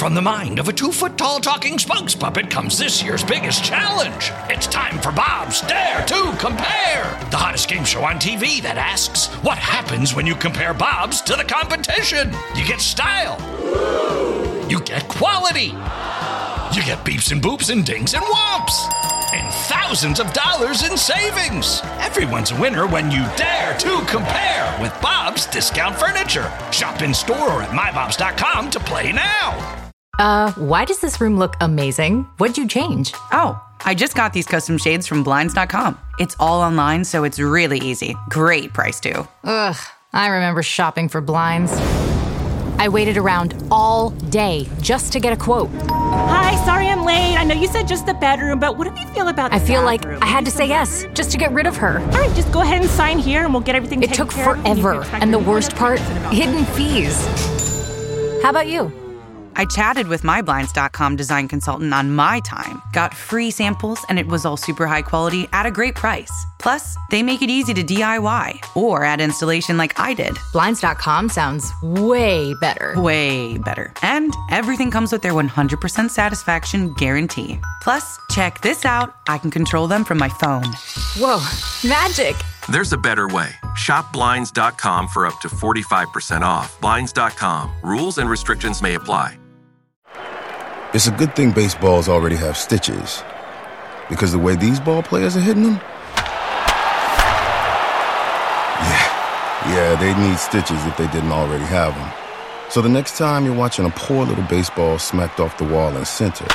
From the mind of a 2-foot-tall talking spokes puppet comes this year's biggest challenge. It's time for Bob's Dare to Compare, the hottest game show on TV that asks, what happens when you compare Bob's to the competition? You get style. You get quality. You get beeps and boops and dings and whomps. And thousands of dollars in savings. Everyone's a winner when you dare to compare with Bob's Discount Furniture. Shop in store or at mybobs.com to play now. Why does this room look amazing? What'd you change? Oh, I just got these custom shades from Blinds.com. It's all online, so it's really easy. Great price, too. Ugh, I remember shopping for blinds. I waited around all day just to get a quote. Hi, sorry I'm late. I know you said just the bedroom, but what do you feel about the I feel bathroom? like I had to say yes just to get rid of her. All right, just go ahead and sign here and we'll get everything It taken took care of. forever, and the worst part, hidden fees. How about you? I chatted with my Blinds.com design consultant on my time, got free samples, and it was all super high quality at a great price. Plus, they make it easy to DIY or add installation like I did. Blinds.com sounds way better. Way better. And everything comes with their 100% satisfaction guarantee. Plus, check this out. I can control them from my phone. Whoa, magic. There's a better way. Shop Blinds.com for up to 45% off. Blinds.com. Rules and restrictions may apply. It's a good thing baseballs already have stitches, because the way these ball players are hitting them, yeah, they need stitches if they didn't already have them. So the next time you're watching a poor little baseball smacked off the wall in center,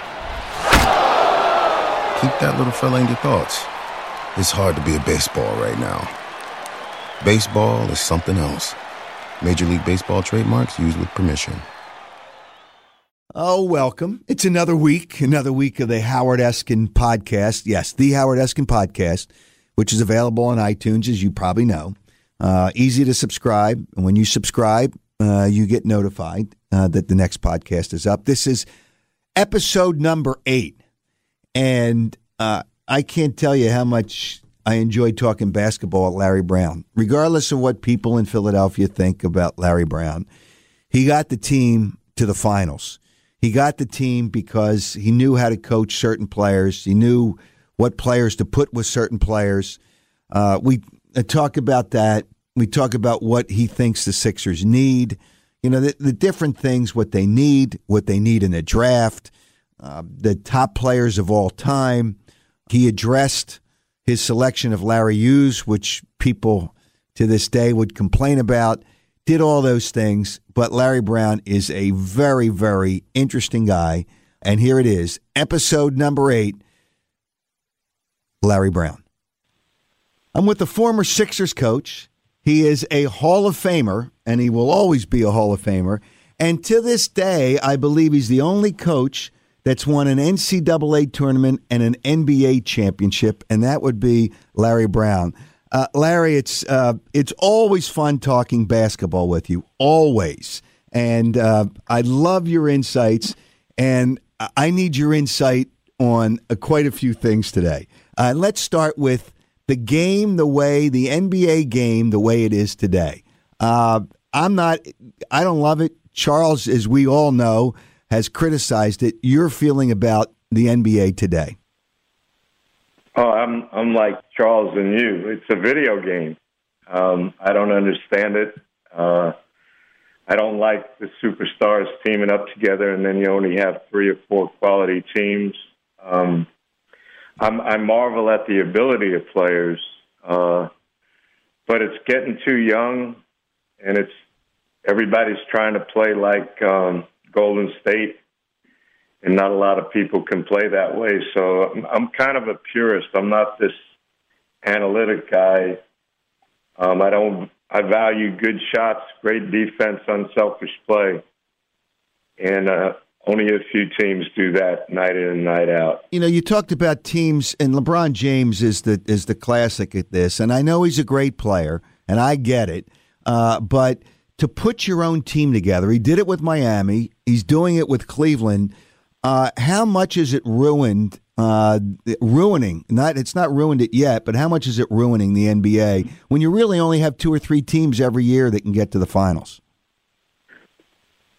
keep that little fella in your thoughts. It's hard to be a baseball right now. Baseball is something else. Major League Baseball trademarks used with permission. Oh, welcome. It's another week of the Howard Eskin podcast. Yes, the Howard Eskin podcast, which is available on iTunes, as you probably know. Easy to subscribe. And when you subscribe, you get notified that the next podcast is up. This is episode number 8. And I can't tell you how much I enjoyed talking basketball with Larry Brown. Regardless of what people in Philadelphia think about Larry Brown, he got the team to the finals. He got the team because he knew how to coach certain players. He knew what players to put with certain players. We talk about that. We talk about what he thinks the Sixers need. You know, the different things, what they need in the draft, the top players of all time. He addressed his selection of Larry Hughes, which people to this day would complain about. Did all those things, but Larry Brown is a very, very interesting guy. And here it is, episode number 8, Larry Brown. I'm with the former Sixers coach. He is a Hall of Famer, and he will always be a Hall of Famer. And to this day, I believe he's the only coach that's won an NCAA tournament and an NBA championship, and that would be Larry Brown. Larry, it's always fun talking basketball with you, always. And I love your insights, and I need your insight on quite a few things today. Let's start with the game, the NBA game, the way it is today. I don't love it. Charles, as we all know, has criticized it. Your feeling about the NBA today? Oh, I'm like Charles and you. It's a video game. I don't understand it. I don't like the superstars teaming up together, and then you only have 3 or 4 quality teams. I marvel at the ability of players, but it's getting too young, and everybody's trying to play like Golden State. And not a lot of people can play that way. So I'm kind of a purist. I'm not this analytic guy. I value good shots, great defense, unselfish play. And only a few teams do that night in and night out. You know, you talked about teams, and LeBron James is the classic at this. And I know he's a great player, and I get it. But to put your own team together, he did it with Miami. He's doing it with Cleveland. How much is it ruining? It's not ruined it yet, but how much is it ruining the NBA when you really only have 2 or 3 teams every year that can get to the finals?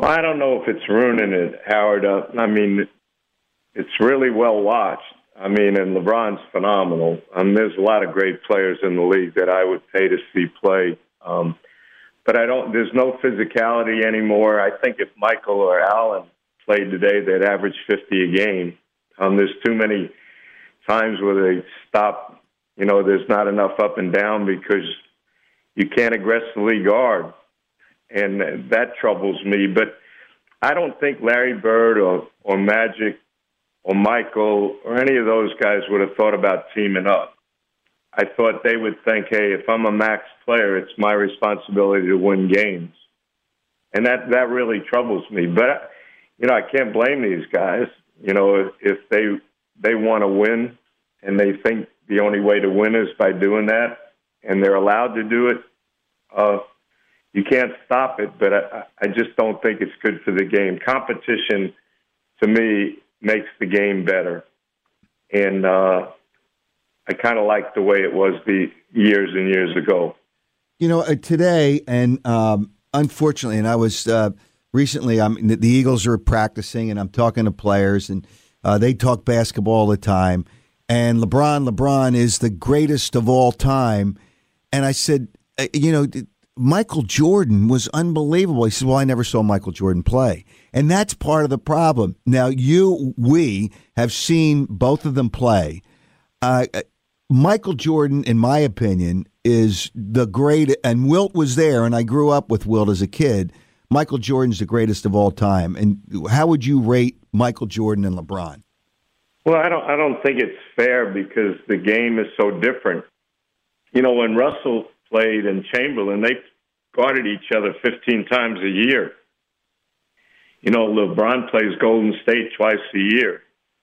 Well, I don't know if it's ruining it, Howard. I mean, it's really well watched. I mean, and LeBron's phenomenal. There's a lot of great players in the league that I would pay to see play. But there's no physicality anymore. I think if Michael or Allen played today, they'd average 50 a game. There's too many times where they stop. There's not enough up and down because you can't aggressively guard. And that troubles me. But I don't think Larry Bird or Magic or Michael or any of those guys would have thought about teaming up. I thought they would think, hey, if I'm a max player, it's my responsibility to win games. And that really troubles me. But, I can't blame these guys. If they want to win and they think the only way to win is by doing that and they're allowed to do it, you can't stop it. But I just don't think it's good for the game. Competition, to me, makes the game better. And I kind of like the way it was the years and years ago. Today, and unfortunately, and I was recently, the Eagles are practicing, and I'm talking to players, and they talk basketball all the time. And LeBron is the greatest of all time. And I said, Michael Jordan was unbelievable. He said, well, I never saw Michael Jordan play. And that's part of the problem. Now, we have seen both of them play. Michael Jordan, in my opinion, is the great, and Wilt was there, and I grew up with Wilt as a kid. Michael Jordan's the greatest of all time. And how would you rate Michael Jordan and LeBron? Well, I don't think it's fair because the game is so different. When Russell played and Chamberlain, they guarded each other 15 times a year. LeBron plays Golden State twice a year.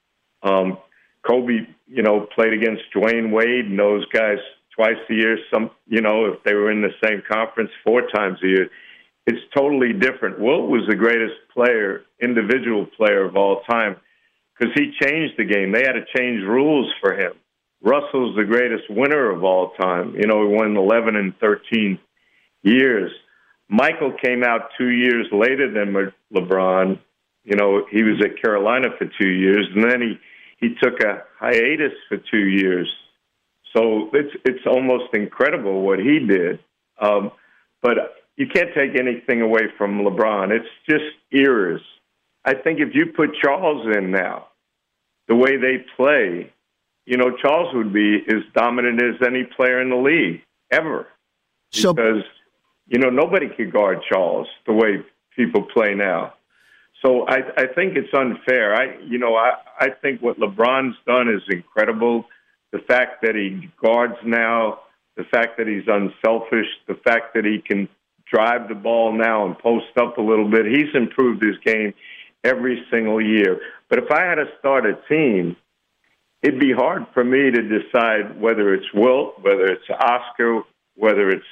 Kobe, played against Dwayne Wade and those guys twice a year. If they were in the same conference 4 times a year. It's totally different. Wilt was the greatest individual player of all time because he changed the game. They had to change rules for him. Russell's the greatest winner of all time. He won 11 and 13 years. Michael came out 2 years later than LeBron. He was at Carolina for 2 years, and then he took a hiatus for 2 years. So it's almost incredible what he did. But you can't take anything away from LeBron. It's just eras. I think if you put Charles in now, the way they play, Charles would be as dominant as any player in the league ever. Because, nobody could guard Charles the way people play now. So I think it's unfair. I think what LeBron's done is incredible. The fact that he guards now, the fact that he's unselfish, the fact that he can drive the ball now and post up a little bit. He's improved his game every single year. But if I had to start a team, it'd be hard for me to decide whether it's Wilt, whether it's Oscar, whether it's,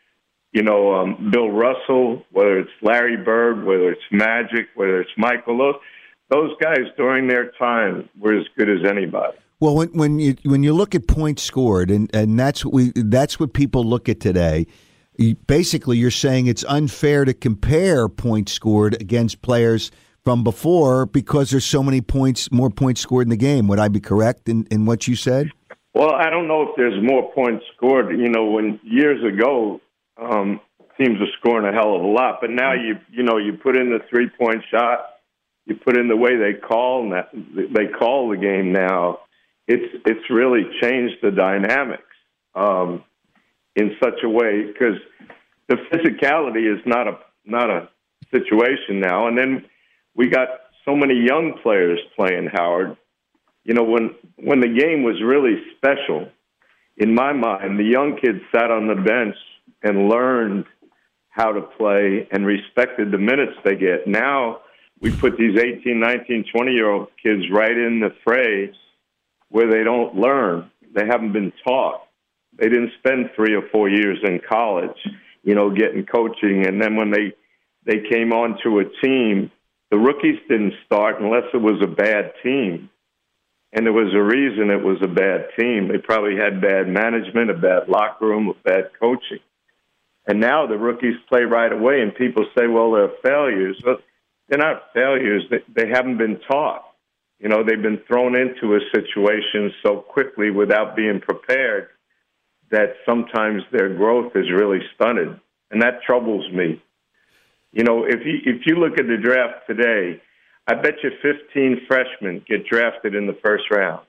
Bill Russell, whether it's Larry Bird, whether it's Magic, whether it's Michael. Those guys during their time were as good as anybody. Well, when you look at points scored, and that's what people look at today. Basically, you're saying it's unfair to compare points scored against players from before because there's so many more points scored in the game. Would I be correct in what you said? Well, I don't know if there's more points scored. When years ago, teams are scoring a hell of a lot, but now you put in the 3-point shot, you put in the way they call the game now. It's really changed the dynamics in such a way because the physicality is not a situation now. And then we got so many young players playing, Howard. When the game was really special, in my mind, the young kids sat on the bench and learned how to play and respected the minutes they get. Now we put these 18, 19, 20-year-old kids right in the fray where they don't learn. They haven't been taught. They didn't spend 3 or 4 years in college, getting coaching. And then when they came onto a team, the rookies didn't start unless it was a bad team. And there was a reason it was a bad team. They probably had bad management, a bad locker room, a bad coaching. And now the rookies play right away, and people say, well, they're failures. But they're not failures. They haven't been taught. You know, they've been thrown into a situation so quickly without being prepared that sometimes their growth is really stunted, and that troubles me. You know, if you look at the draft today, I bet you 15 freshmen get drafted in the first round,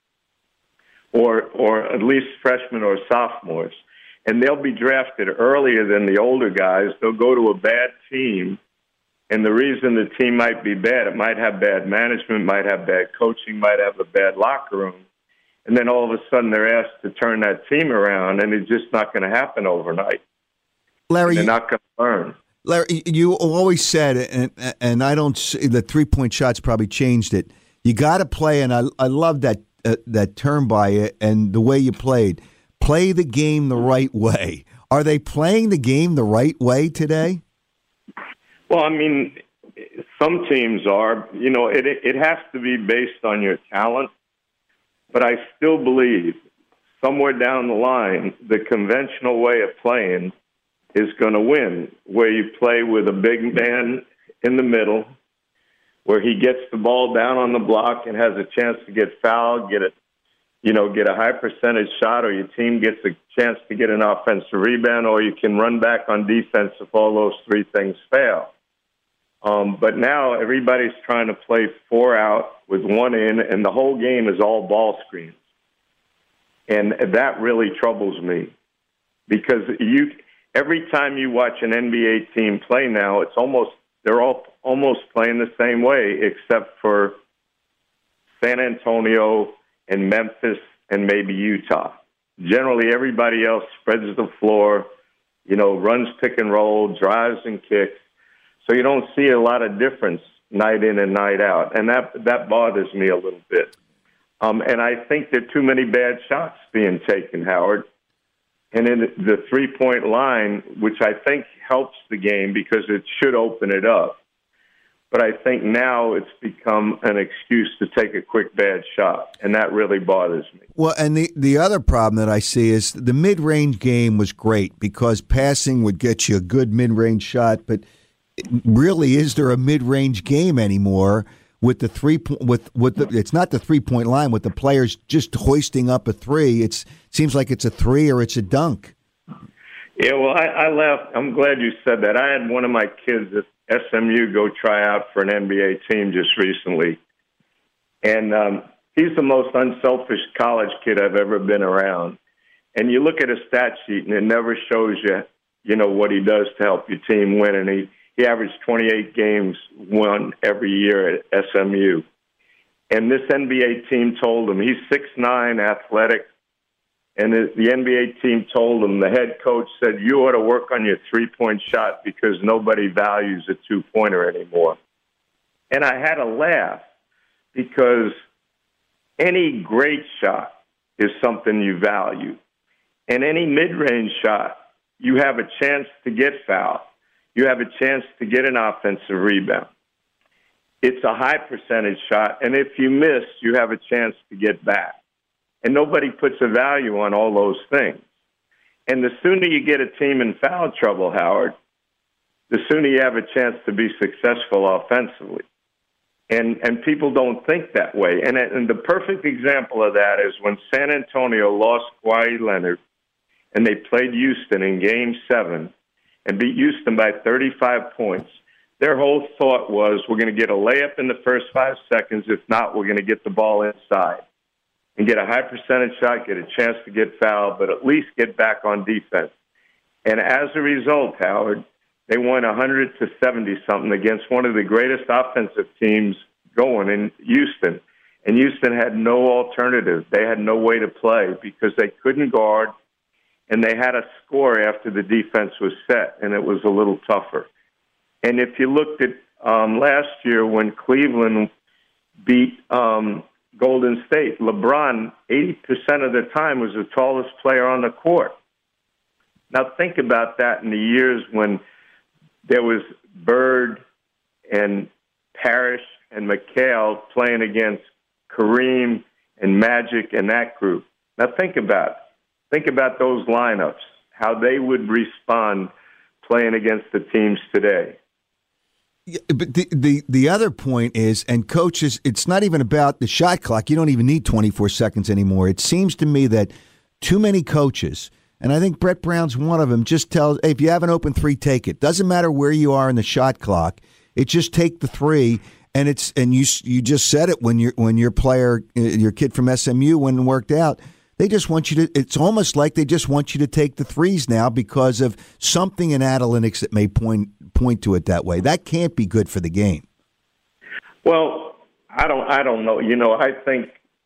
or at least freshmen or sophomores, and they'll be drafted earlier than the older guys. They'll go to a bad team, and the reason the team might be bad, it might have bad management, might have bad coaching, might have a bad locker room, and then all of a sudden they're asked to turn that team around, and it's just not going to happen overnight. Larry, they're not going to learn. Larry, you always said, and I don't. The 3-point shots probably changed it. You got to play, and I love that term by you and the way you played. Play the game the right way. Are they playing the game the right way today? Well, I mean, some teams are. You know, it has to be based on your talent, but I still believe somewhere down the line, the conventional way of playing is going to win, where you play with a big man in the middle, where he gets the ball down on the block and has a chance to get fouled, get a high percentage shot, or your team gets a chance to get an offensive rebound, or you can run back on defense if all those three things fail. But now everybody's trying to play 4 out with 1 in, and the whole game is all ball screens. And that really troubles me, because every time you watch an NBA team play now, they're all almost playing the same way, except for San Antonio and Memphis and maybe Utah. Generally, everybody else spreads the floor, runs pick and roll, drives and kicks. So you don't see a lot of difference night in and night out, and that bothers me a little bit. And I think there are too many bad shots being taken, Howard. And in the three-point line, which I think helps the game because it should open it up. But I think now it's become an excuse to take a quick bad shot, and that really bothers me. Well, and the other problem that I see is the mid-range game was great because passing would get you a good mid-range shot, but really, is there a mid-range game anymore with the it's not the 3-point line with the players just hoisting up a three? It seems like it's a three or it's a dunk. Yeah, well, I laughed. I'm glad you said that. I had one of my kids at SMU go try out for an NBA team just recently, and he's the most unselfish college kid I've ever been around. And you look at his stat sheet, and it never shows you, what he does to help your team win. And he averaged 28 games won every year at SMU. And this NBA team told him, he's 6'9", athletic, and the NBA team told him, the head coach said, you ought to work on your three-point shot because nobody values a two-pointer anymore. And I had to laugh because any great shot is something you value. And any mid-range shot, you have a chance to get fouled. You have a chance to get an offensive rebound. It's a high percentage shot, and if you miss, you have a chance to get back. And nobody puts a value on all those things. And the sooner you get a team in foul trouble, Howard, the sooner you have a chance to be successful offensively. And people don't think that way. And the perfect example of that is when San Antonio lost Kawhi Leonard, and they played Houston in Game 7, and beat Houston by 35 points. Their whole thought was, we're going to get a layup in the first 5 seconds. If not, we're going to get the ball inside and get a high percentage shot, get a chance to get fouled, but at least get back on defense. And as a result, Howard, they won 100-70-something against one of the greatest offensive teams going in Houston. And Houston had no alternative. They had no way to play because they couldn't guard, and they had a score after the defense was set, and it was a little tougher. And if you looked at last year when Cleveland beat Golden State, LeBron, 80% of the time, was the tallest player on the court. Now think about that in the years when there was Bird and Parrish and McHale playing against Kareem and Magic and that group. Now think about it. Think about those lineups, how they would respond playing against the teams today. Yeah, but the other point is, and coaches, it's not even about the shot clock. You don't even need 24 seconds anymore. It seems to me that too many coaches, and I think Brett Brown's one of them, just tells, hey, if you have an open three, take it. Doesn't matter where you are in the shot clock. It just take the three, and you just said it when your player, your kid from SMU, when it worked out. They just want you to. It's almost like they just want you to take the threes now because of something in analytics that may point to it that way. That can't be good for the game. Well, I don't know. I think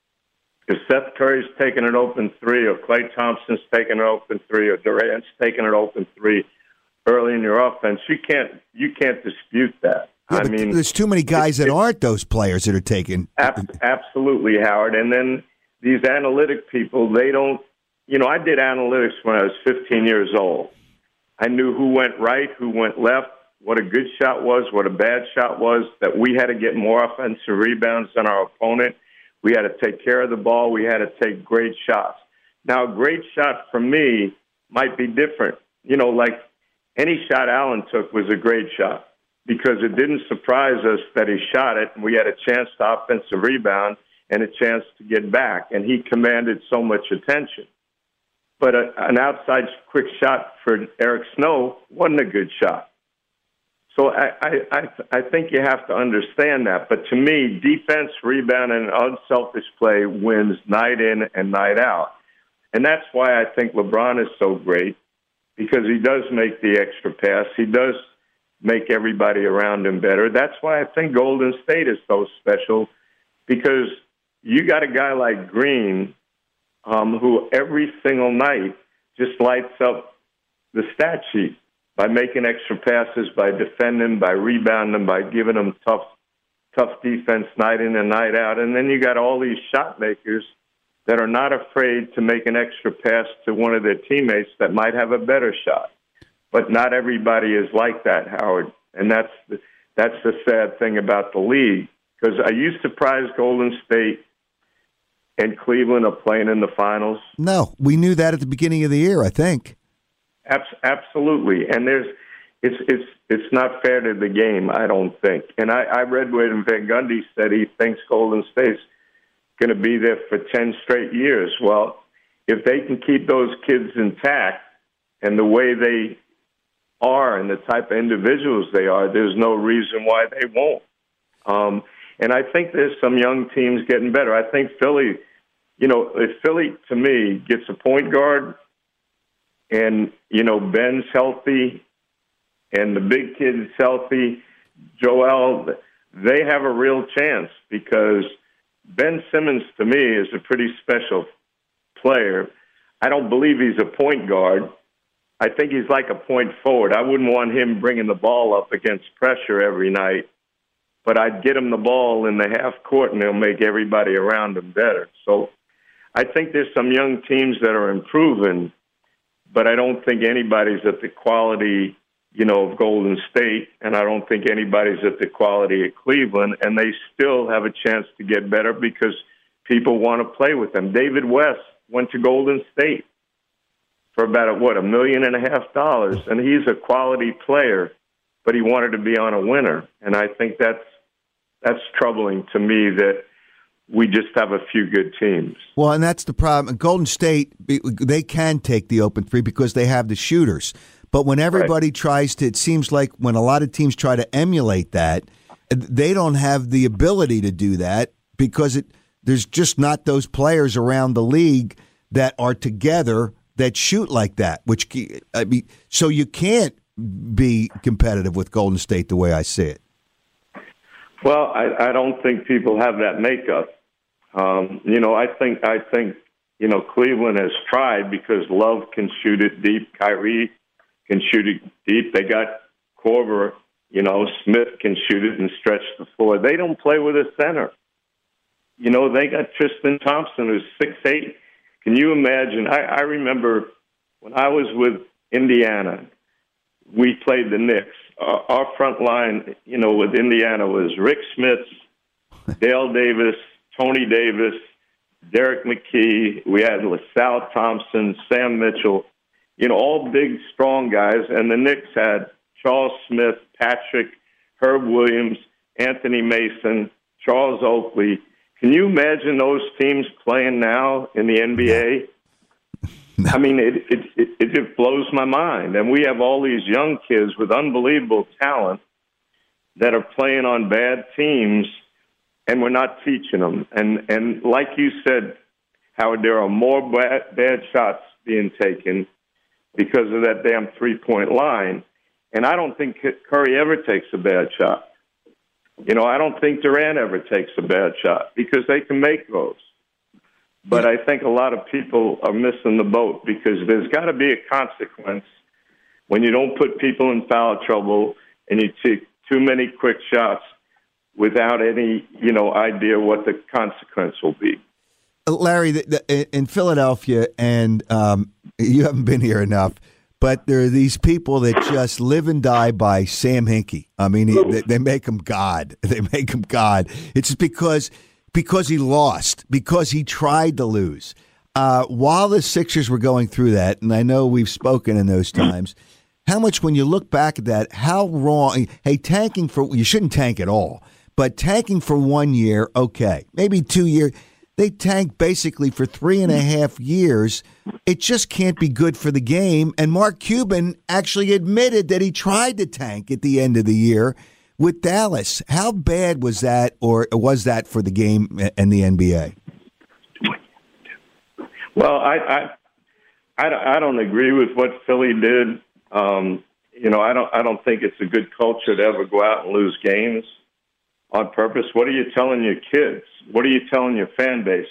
if Seth Curry's taking an open three, or Klay Thompson's taking an open three, or Durant's taking an open three early in your offense, you can't dispute that. Yeah, I mean, there's too many guys that aren't those players that are taking. Absolutely, Howard. And then these analytic people, they don't. I did analytics when I was 15 years old. I knew who went right, who went left, what a good shot was, what a bad shot was, that we had to get more offensive rebounds than our opponent. We had to take care of the ball. We had to take great shots. Now, a great shot for me might be different. Like any shot Allen took was a great shot because it didn't surprise us that he shot it, and we had a chance to offensive rebound and a chance to get back, and he commanded so much attention. But an outside quick shot for Eric Snow wasn't a good shot. So I think you have to understand that. But to me, defense, rebound, and unselfish play wins night in and night out. And that's why I think LeBron is so great, because he does make the extra pass. He does make everybody around him better. That's why I think Golden State is so special, because you got a guy like Green who every single night just lights up the stat sheet by making extra passes, by defending, by rebounding, by giving them tough defense night in and night out. And then you got all these shot makers that are not afraid to make an extra pass to one of their teammates that might have a better shot. But not everybody is like that, Howard. And that's the sad thing about the league. Because are you surprised Golden State and Cleveland are playing in the finals? No, we knew that at the beginning of the year, I think. Absolutely, and it's not fair to the game, I don't think. And I read where Van Gundy said he thinks Golden State's going to be there for 10 straight years. Well, if they can keep those kids intact and the way they are and the type of individuals they are, there's no reason why they won't. And I think there's some young teams getting better. I think Philly, if Philly, to me, gets a point guard and, Ben's healthy and the big kid's healthy, Joel, they have a real chance, because Ben Simmons, to me, is a pretty special player. I don't believe he's a point guard. I think he's like a point forward. I wouldn't want him bringing the ball up against pressure every night, but I'd get him the ball in the half court, and he'll make everybody around him better. So I think there's some young teams that are improving, but I don't think anybody's at the quality, of Golden State, and I don't think anybody's at the quality of Cleveland, and they still have a chance to get better because people want to play with them. David West went to Golden State for about, $1.5 million, and he's a quality player, but he wanted to be on a winner, and I think that's troubling to me that we just have a few good teams. Well, and that's the problem. Golden State, they can take the open three because they have the shooters. But when everybody tries to, it seems like when a lot of teams try to emulate that, they don't have the ability to do that because there's just not those players around the league that are together that shoot like that. So you can't be competitive with Golden State the way I see it. Well, I don't think people have that makeup. I think Cleveland has tried because Love can shoot it deep. Kyrie can shoot it deep. They got Korver, Smith can shoot it and stretch the floor. They don't play with a center. They got Tristan Thompson, who's 6'8". Can you imagine? I remember when I was with Indiana, we played the Knicks. Our front line, with Indiana was Rick Smits, Dale Davis, Tony Davis, Derek McKee. We had LaSalle Thompson, Sam Mitchell, all big, strong guys. And the Knicks had Charles Smith, Patrick Herb Williams, Anthony Mason, Charles Oakley. Can you imagine those teams playing now in the NBA? No. I mean, it just blows my mind. And we have all these young kids with unbelievable talent that are playing on bad teams, and we're not teaching them. And like you said, Howard, there are more bad shots being taken because of that damn three-point line. And I don't think Curry ever takes a bad shot. I don't think Durant ever takes a bad shot because they can make those. But I think a lot of people are missing the boat because there's got to be a consequence when you don't put people in foul trouble and you take too many quick shots without any, idea what the consequence will be. Larry, in Philadelphia, and you haven't been here enough, but there are these people that just live and die by Sam Hinkie. I mean, they make him God. They make him God. It's because he lost, because he tried to lose. While the Sixers were going through that, and I know we've spoken in those times, how much, when you look back at that, how wrong, hey, tanking you shouldn't tank at all, but tanking for 1 year, okay, maybe 2 years, they tanked basically for 3.5 years. It just can't be good for the game. And Mark Cuban actually admitted that he tried to tank at the end of the year with Dallas. How bad was that, or was that for the game and the NBA? Well, I don't agree with what Philly did. I don't think it's a good culture to ever go out and lose games on purpose. What are you telling your kids? What are you telling your fan base?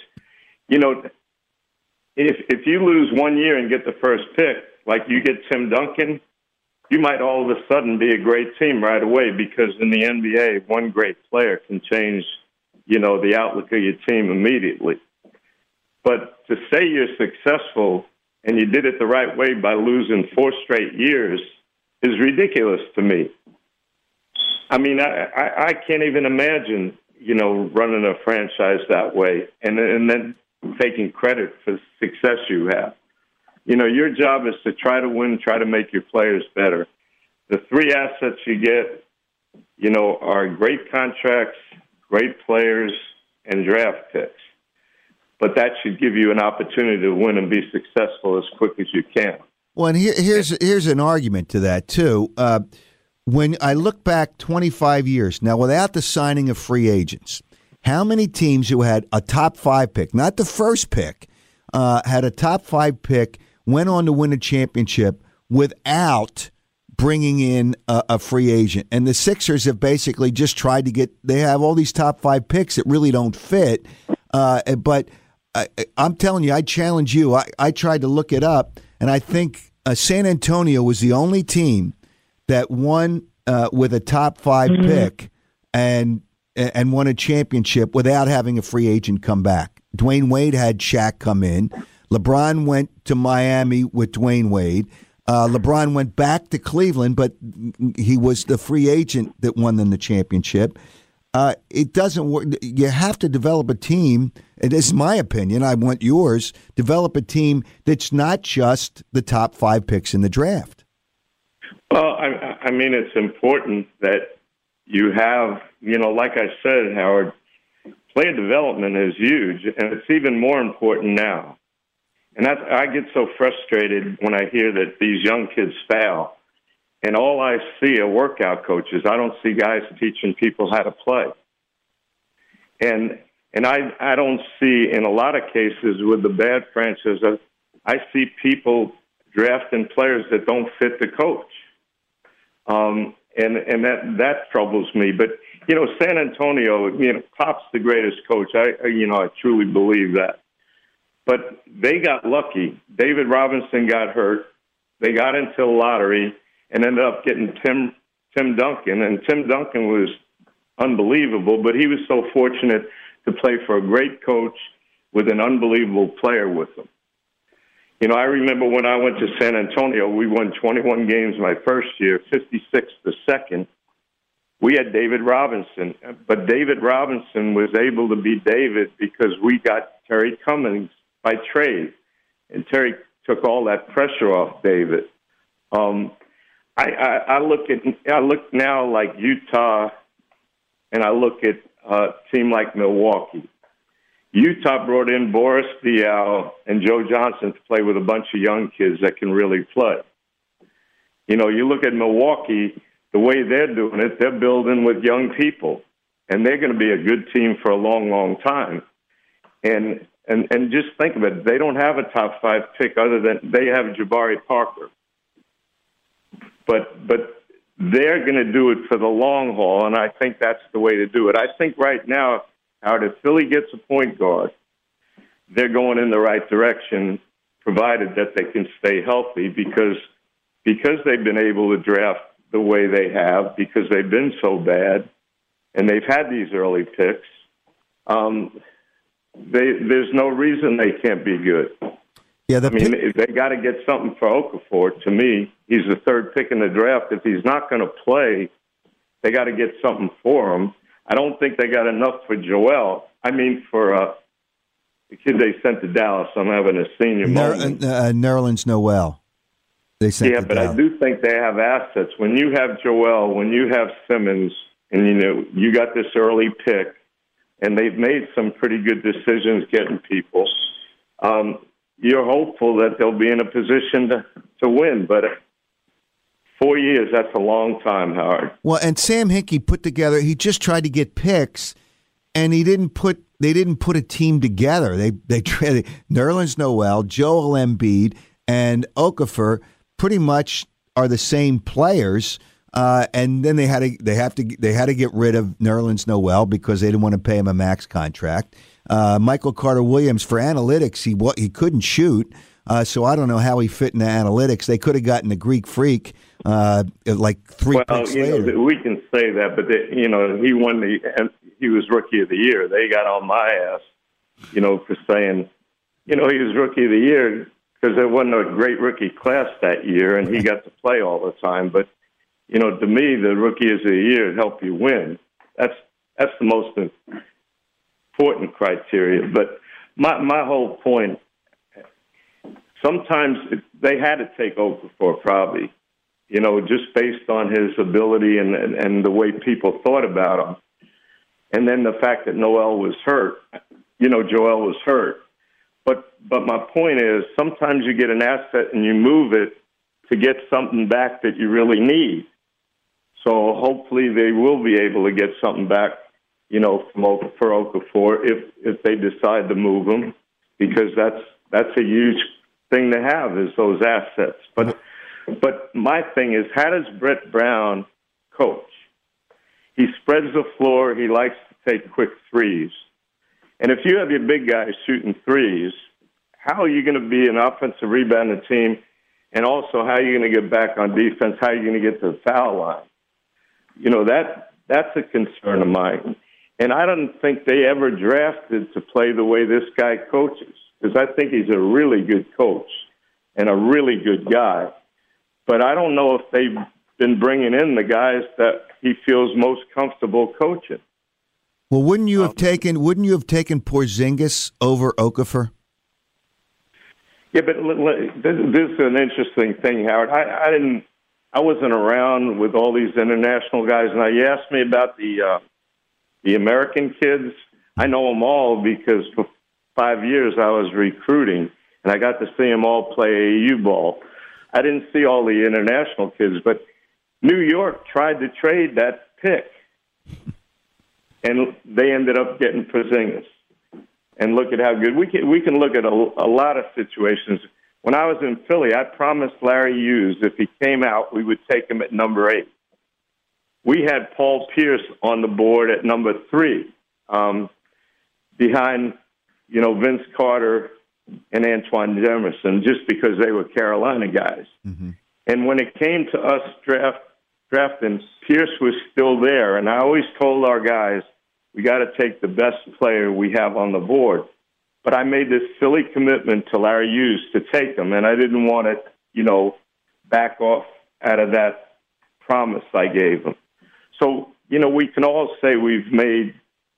If you lose 1 year and get the first pick, like you get Tim Duncan, you might all of a sudden be a great team right away because in the NBA, one great player can change, the outlook of your team immediately. But to say you're successful and you did it the right way by losing 4 straight years is ridiculous to me. I mean, I can't even imagine, running a franchise that way and then taking credit for the success you have. Your job is to try to win, try to make your players better. The 3 assets you get, are great contracts, great players, and draft picks. But that should give you an opportunity to win and be successful as quick as you can. Well, and here's an argument to that, too. When I look back 25 years, now without the signing of free agents, how many teams who had a top 5 pick, not the first pick, had a top 5 pick, went on to win a championship without bringing in a free agent? And the Sixers have basically just tried to they have all these top 5 picks that really don't fit. But I'm telling you, I challenge you. I tried to look it up, and I think San Antonio was the only team that won with a top 5 pick and won a championship without having a free agent come back. Dwayne Wade had Shaq come in. LeBron went to Miami with Dwayne Wade. LeBron went back to Cleveland, but he was the free agent that won them the championship. It doesn't work. You have to develop a team, and this is my opinion, I want yours, develop a team that's not just the top 5 picks in the draft. Well, I mean, it's important that you have, like I said, Howard, player development is huge, and it's even more important now. And I get so frustrated when I hear that these young kids fail, and all I see are workout coaches. I don't see guys teaching people how to play. And I don't see, in a lot of cases with the bad franchises, I see people drafting players that don't fit the coach. And that troubles me. But, San Antonio, Pop's the greatest coach. I truly believe that. But they got lucky. David Robinson got hurt. They got into the lottery and ended up getting Tim Duncan. And Tim Duncan was unbelievable, but he was so fortunate to play for a great coach with an unbelievable player with him. I remember when I went to San Antonio, we won 21 games my first year, 56 the second. We had David Robinson, but David Robinson was able to be David because we got Terry Cummings by trade, and Terry took all that pressure off David. I look now like Utah, and I look at a team like Milwaukee. Utah brought in Boris Diaw and Joe Johnson to play with a bunch of young kids that can really play. You know, you look at Milwaukee, the way they're doing it, they're building with young people, and they're going to be a good team for a long, long time. And just think of it, they don't have a top 5 pick other than they have Jabari Parker. But they're going to do it for the long haul, and I think that's the way to do it. I think right now, Howard, if Philly gets a point guard, they're going in the right direction, provided that they can stay healthy, because they've been able to draft the way they have, because they've been so bad, and they've had these early picks. There's no reason they can't be good. Yeah, they got to get something for Okafor. To me, he's the 3rd pick in the draft. If he's not going to play, they got to get something for him. I don't think they got enough for Joel. For the kid they sent to Dallas. I'm having a senior moment. Nerlens Noel. They sent to but Dallas. I do think they have assets. When you have Joel, when you have Simmons, and you got this early pick, and they've made some pretty good decisions getting people. You're hopeful that they'll be in a position to win, but 4 years, that's a long time, Howard. Well, and Sam Hinkie put together, he just tried to get picks, and they didn't put a team together. They traded Nerlens Noel, Joel Embiid, and Okafor pretty much are the same players. And then they had to get rid of Nerlens Noel because they didn't want to pay him a max contract. Michael Carter-Williams, for analytics, he couldn't shoot, so I don't know how he fit in the analytics. They could have gotten the Greek Freak like 3 picks later. We can say that, but he won he was Rookie of the Year. They got on my ass, for saying, he was Rookie of the Year because there wasn't a great rookie class that year, and he got to play all the time. But to me, the Rookie of the Year helped you win. That's the most important criteria. But my whole point, sometimes they had to take Okafor probably, just based on his ability and the way people thought about him. And then the fact that Noel was hurt, Joel was hurt. But my point is, sometimes you get an asset and you move it to get something back that you really need. So hopefully they will be able to get something back, for Okafor if they decide to move him, because that's a huge thing to have, is those assets. But my thing is, how does Brett Brown coach? He spreads the floor. He likes to take quick threes. And if you have your big guys shooting threes, how are you going to be an offensive rebounding team? And also, how are you going to get back on defense? How are you going to get to the foul line? That's a concern of mine. And I don't think they ever drafted to play the way this guy coaches, because I think he's a really good coach and a really good guy. But I don't know if they've been bringing in the guys that he feels most comfortable coaching. Well, wouldn't you have taken Porzingis over Okafor? Yeah, but this is an interesting thing, Howard. I wasn't around with all these international guys. Now, you asked me about the American kids. I know them all because for 5 years I was recruiting, and I got to see them all play AAU ball. I didn't see all the international kids, but New York tried to trade that pick, and they ended up getting Porzingis. And look at how good we can look at a lot of situations. When I was in Philly, I promised Larry Hughes if he came out, we would take him at number 8. We had Paul Pierce on the board at number 3, behind, Vince Carter and Antoine Jefferson, just because they were Carolina guys. Mm-hmm. And when it came to us drafting, Pierce was still there. And I always told our guys, we got to take the best player we have on the board. But I made this silly commitment to Larry Hughes to take him, and I didn't want to, back off out of that promise I gave him. So, we can all say we've made,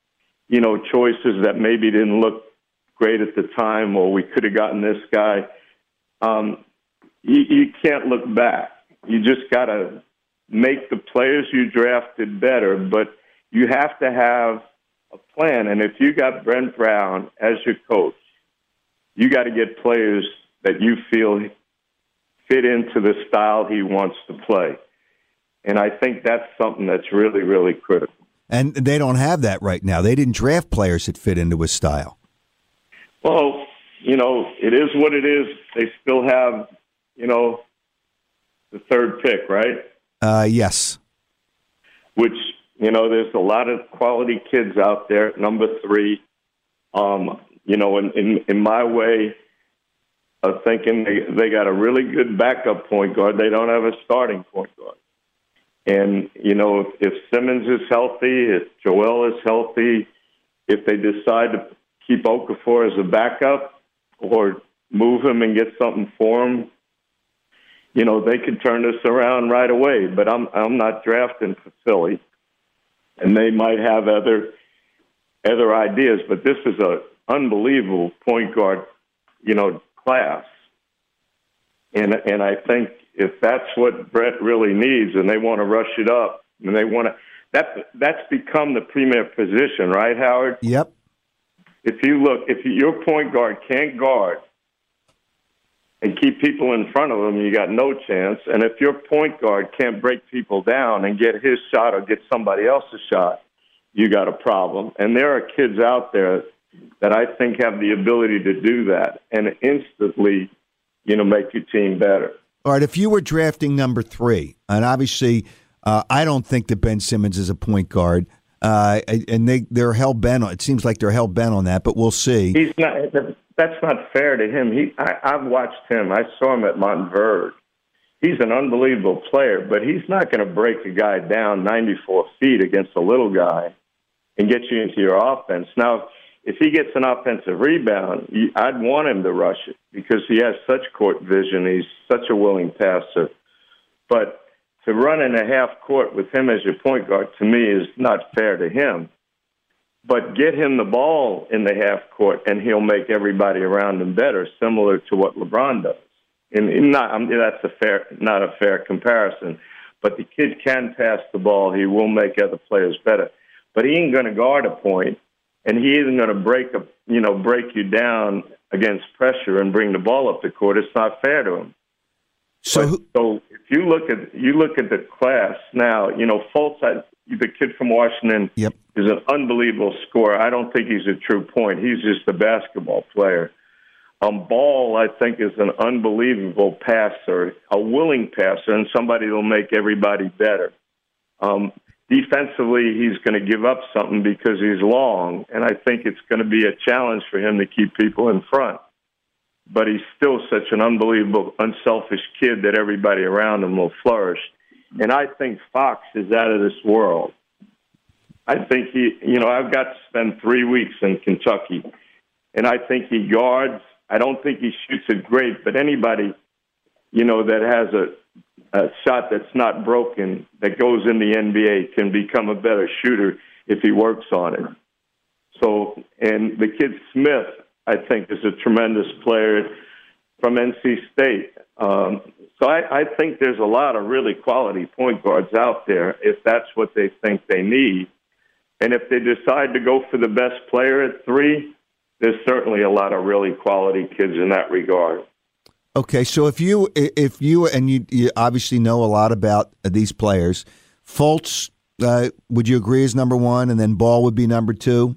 choices that maybe didn't look great at the time, or we could have gotten this guy. You can't look back. you just got to make the players you drafted better, but you have to have a plan. And if you got Brent Brown as your coach, you got to get players that you feel fit into the style he wants to play. And I think that's something that's really, really critical. And they don't have that right now. They didn't draft players that fit into his style. Well, it is what it is. They still have, the third pick, right? Yes. Which, there's a lot of quality kids out there, number 3. In my way of thinking, they got a really good backup point guard. They don't have a starting point guard. And, if Simmons is healthy, if Joel is healthy, if they decide to keep Okafor as a backup or move him and get something for him, they could turn this around right away. But I'm not drafting for Philly, and they might have other ideas. But this is an unbelievable point guard, class. And I think if that's what Brett really needs, and they want to rush it up, and they want to, that's become the premier position, right, Howard? Yep. If your point guard can't guard and keep people in front of him, you got no chance. And if your point guard can't break people down and get his shot or get somebody else's shot, you got a problem. And there are kids out there that I think have the ability to do that and instantly, make your team better. All right, if you were drafting number 3, and obviously I don't think that Ben Simmons is a point guard, and they're hell-bent on it. Seems like they're hell-bent on that, but we'll see. He's not. That's not fair to him. I've watched him. I saw him at Montverde. He's an unbelievable player, but he's not going to break a guy down 94 feet against a little guy and get you into your offense. Now, if he gets an offensive rebound, I'd want him to rush it because he has such court vision. He's such a willing passer. But to run in a half court with him as your point guard, to me, is not fair to him. But get him the ball in the half court, and he'll make everybody around him better, similar to what LeBron does. And that's not a fair comparison. But the kid can pass the ball. He will make other players better. But he ain't going to guard a point, and he isn't going to break you down against pressure and bring the ball up the court. It's not fair to him. So if you look at the class now, Fultz, the kid from Washington, yep, is an unbelievable scorer. I don't think he's a true point. He's just a basketball player. Ball, I think, is an unbelievable passer, a willing passer, and somebody who will make everybody better. Defensively, he's going to give up something because he's long, and I think it's going to be a challenge for him to keep people in front. But he's still such an unbelievable, unselfish kid that everybody around him will flourish. And I think Fox is out of this world. I think I've got to spend 3 weeks in Kentucky, and I think he guards. I don't think he shoots it great, but anybody, that has a shot that's not broken, that goes in the NBA, can become a better shooter if he works on it. So, and the kid Smith, I think, is a tremendous player from NC State. So I think there's a lot of really quality point guards out there if that's what they think they need. And if they decide to go for the best player at 3, there's certainly a lot of really quality kids in that regard. Okay, so if you and you obviously know a lot about these players, Fultz, would you agree is number 1, and then Ball would be number 2?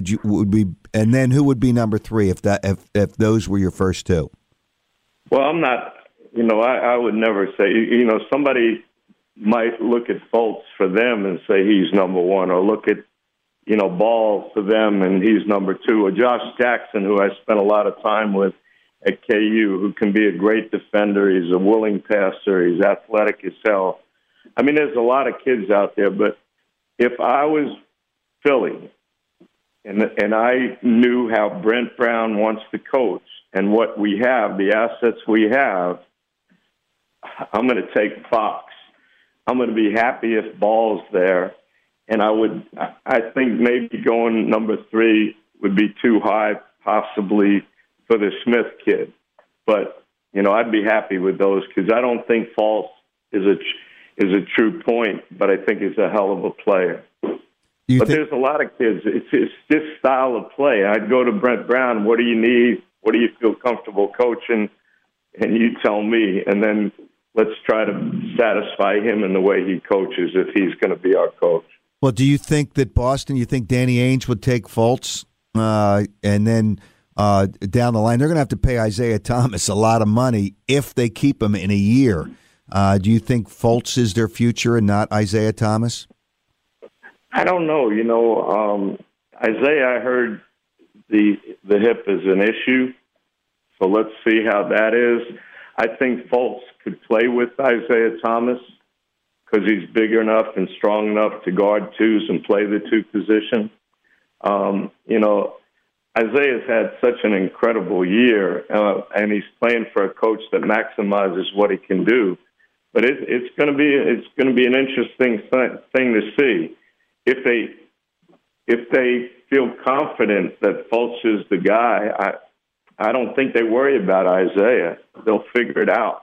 And then who would be number 3 if those were your first 2? Well, I'm not. I would never say. Somebody might look at Fultz for them and say he's number 1, or look at Ball for them and he's number 2, or Josh Jackson, who I spent a lot of time with at KU, who can be a great defender. He's a willing passer. He's athletic as hell. I mean, there's a lot of kids out there, but if I was Philly and I knew how Brent Brown wants to coach and what we have, the assets we have, I'm going to take Fox. I'm going to be happy if Ball's there. And I think maybe going number 3 would be too high, possibly, for the Smith kid. But, I'd be happy with those because I don't think Fultz is a true point, but I think he's a hell of a player. There's a lot of kids. It's this style of play. I'd go to Brent Brown. What do you need? What do you feel comfortable coaching? And you tell me, and then let's try to satisfy him in the way he coaches if he's going to be our coach. Well, do you think that Boston, you think Danny Ainge would take Fultz, and then down the line, they're going to have to pay Isaiah Thomas a lot of money if they keep him in a year. Do you think Fultz is their future and not Isaiah Thomas? I don't know. Isaiah, I heard the hip is an issue, so let's see how that is. I think Fultz could play with Isaiah Thomas because he's big enough and strong enough to guard twos and play the two position. Isaiah's had such an incredible year, and he's playing for a coach that maximizes what he can do. But it's going to be an interesting thing to see if they feel confident that Fultz is the guy. I don't think they worry about Isaiah. They'll figure it out.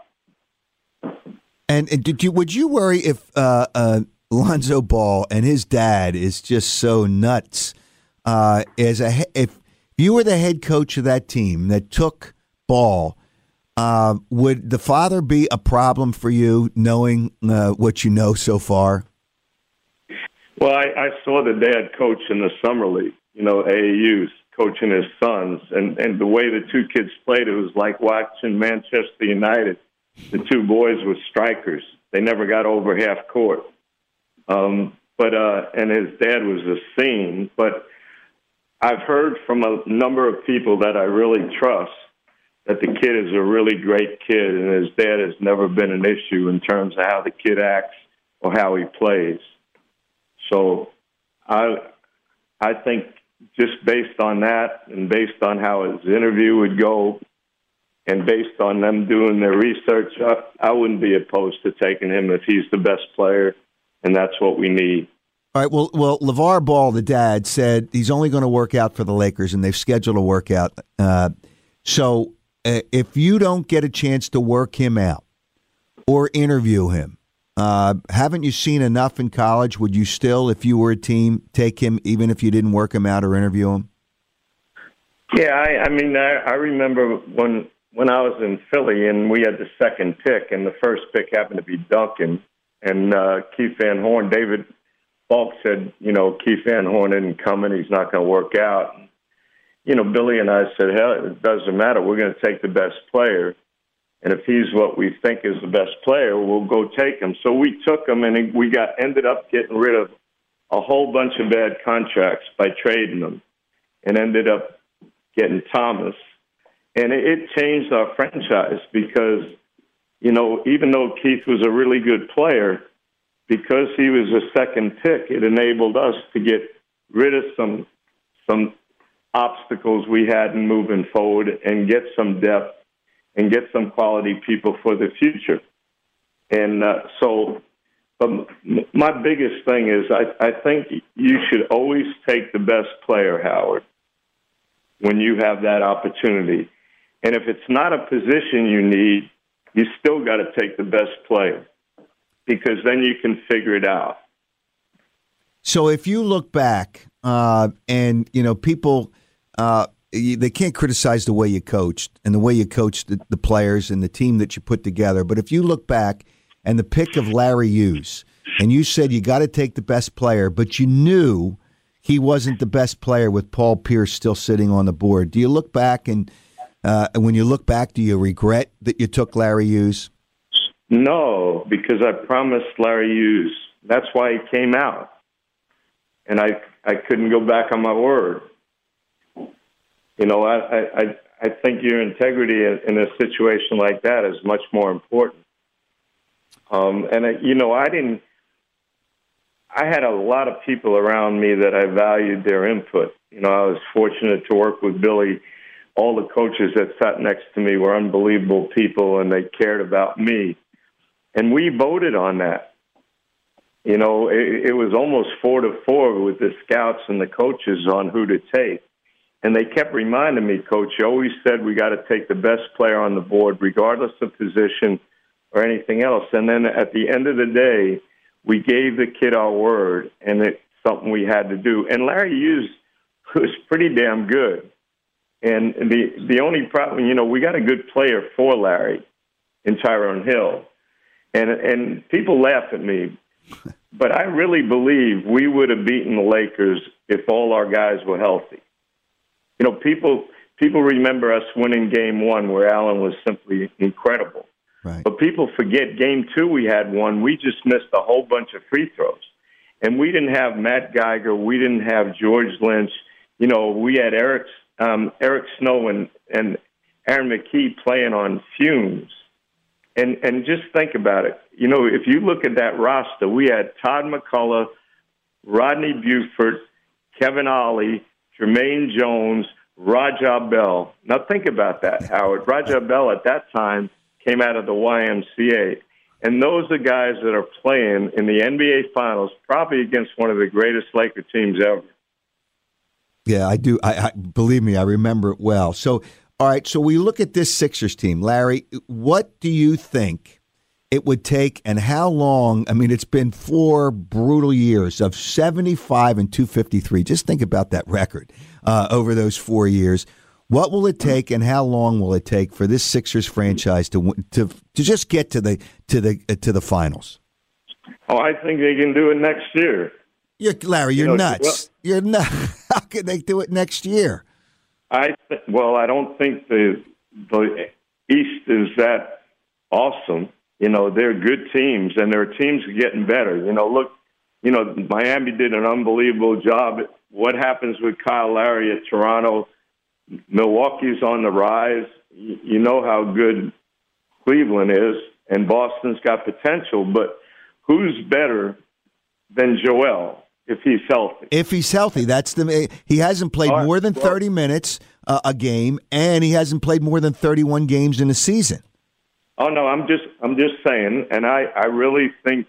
And would you worry if Lonzo Ball and his dad is just so nuts? If you were the head coach of that team that took Ball, would the father be a problem for you, knowing what you know so far? Well, I saw the dad coach in the summer league, AAU's coaching his sons, and the way the two kids played, it was like watching Manchester United. The two boys were strikers. They never got over half court. And his dad was a scene. But I've heard from a number of people that I really trust that the kid is a really great kid, and his dad has never been an issue in terms of how the kid acts or how he plays. So I think just based on that and based on how his interview would go and based on them doing their research, I wouldn't be opposed to taking him if he's the best player, and that's what we need. All right, well, LeVar Ball, the dad, said he's only going to work out for the Lakers, and they've scheduled a workout. So if you don't get a chance to work him out or interview him, haven't you seen enough in college? Would you still, if you were a team, take him even if you didn't work him out or interview him? Yeah, I remember when I was in Philly and we had the second pick, and the first pick happened to be Duncan, and Keith Van Horn. David Falk said, Keith Van Horn isn't coming. He's not going to work out. Billy and I said, hell, it doesn't matter. We're going to take the best player. And if he's what we think is the best player, we'll go take him. So we took him, and we ended up getting rid of a whole bunch of bad contracts by trading them, and ended up getting Thomas. And it changed our franchise because, even though Keith was a really good player, because he was a second pick, it enabled us to get rid of some obstacles we had in moving forward and get some depth and get some quality people for the future. And but my biggest thing is I think you should always take the best player, Howard, when you have that opportunity. And if it's not a position you need, you still got to take the best player because then you can figure it out. So if you look back and, people they can't criticize the way you coached and the way you coached the players and the team that you put together. But if you look back and the pick of Larry Hughes, and you said you got to take the best player, but you knew he wasn't the best player with Paul Pierce still sitting on the board. Do you look back and when you look back, do you regret that you took Larry Hughes? No, because I promised Larry Hughes. That's why he came out. And I couldn't go back on my word. I think your integrity in a situation like that is much more important. I had a lot of people around me that I valued their input. I was fortunate to work with Billy. All the coaches that sat next to me were unbelievable people, and they cared about me. And we voted on that. It was almost 4-4 with the scouts and the coaches on who to take. And they kept reminding me, Coach, you always said we got to take the best player on the board, regardless of position, or anything else. And then at the end of the day, we gave the kid our word, and it's something we had to do. And Larry Hughes was pretty damn good. And the only problem, we got a good player for Larry in Tyrone Hill. And people laugh at me, but I really believe we would have beaten the Lakers if all our guys were healthy. People remember us winning Game 1 where Allen was simply incredible. Right. But people forget Game 2 we had one. We just missed a whole bunch of free throws. And we didn't have Matt Geiger. We didn't have George Lynch. We had Eric Snow and Aaron McKee playing on fumes. And just think about it. If you look at that roster, we had Todd McCullough, Rodney Buford, Kevin Ollie, Jermaine Jones, Raja Bell. Now think about that, Howard. Raja Bell at that time came out of the YMCA. And those are guys that are playing in the NBA Finals, probably against one of the greatest Laker teams ever. Yeah, I do. I believe me, I remember it well. So, all right, so we look at this Sixers team. Larry, what do you think it would take and how long? I mean, it's been 4 brutal years of 75 and 253. Just think about that record over those 4 years. What will it take, and how long will it take for this Sixers franchise to just get to the finals? Oh, I think they can do it next year. Larry, you're nuts. You're nuts. How can they do it next year? I don't think the East is that awesome. They're good teams, and their teams are getting better. Look, Miami did an unbelievable job. What happens with Kyle Lowry at Toronto? Milwaukee's on the rise. You know how good Cleveland is, and Boston's got potential. But who's better than Joel if he's healthy? If he's healthy, he hasn't played more than 30 minutes a game, and he hasn't played more than 31 games in a season. Oh no, I'm just saying, and I really think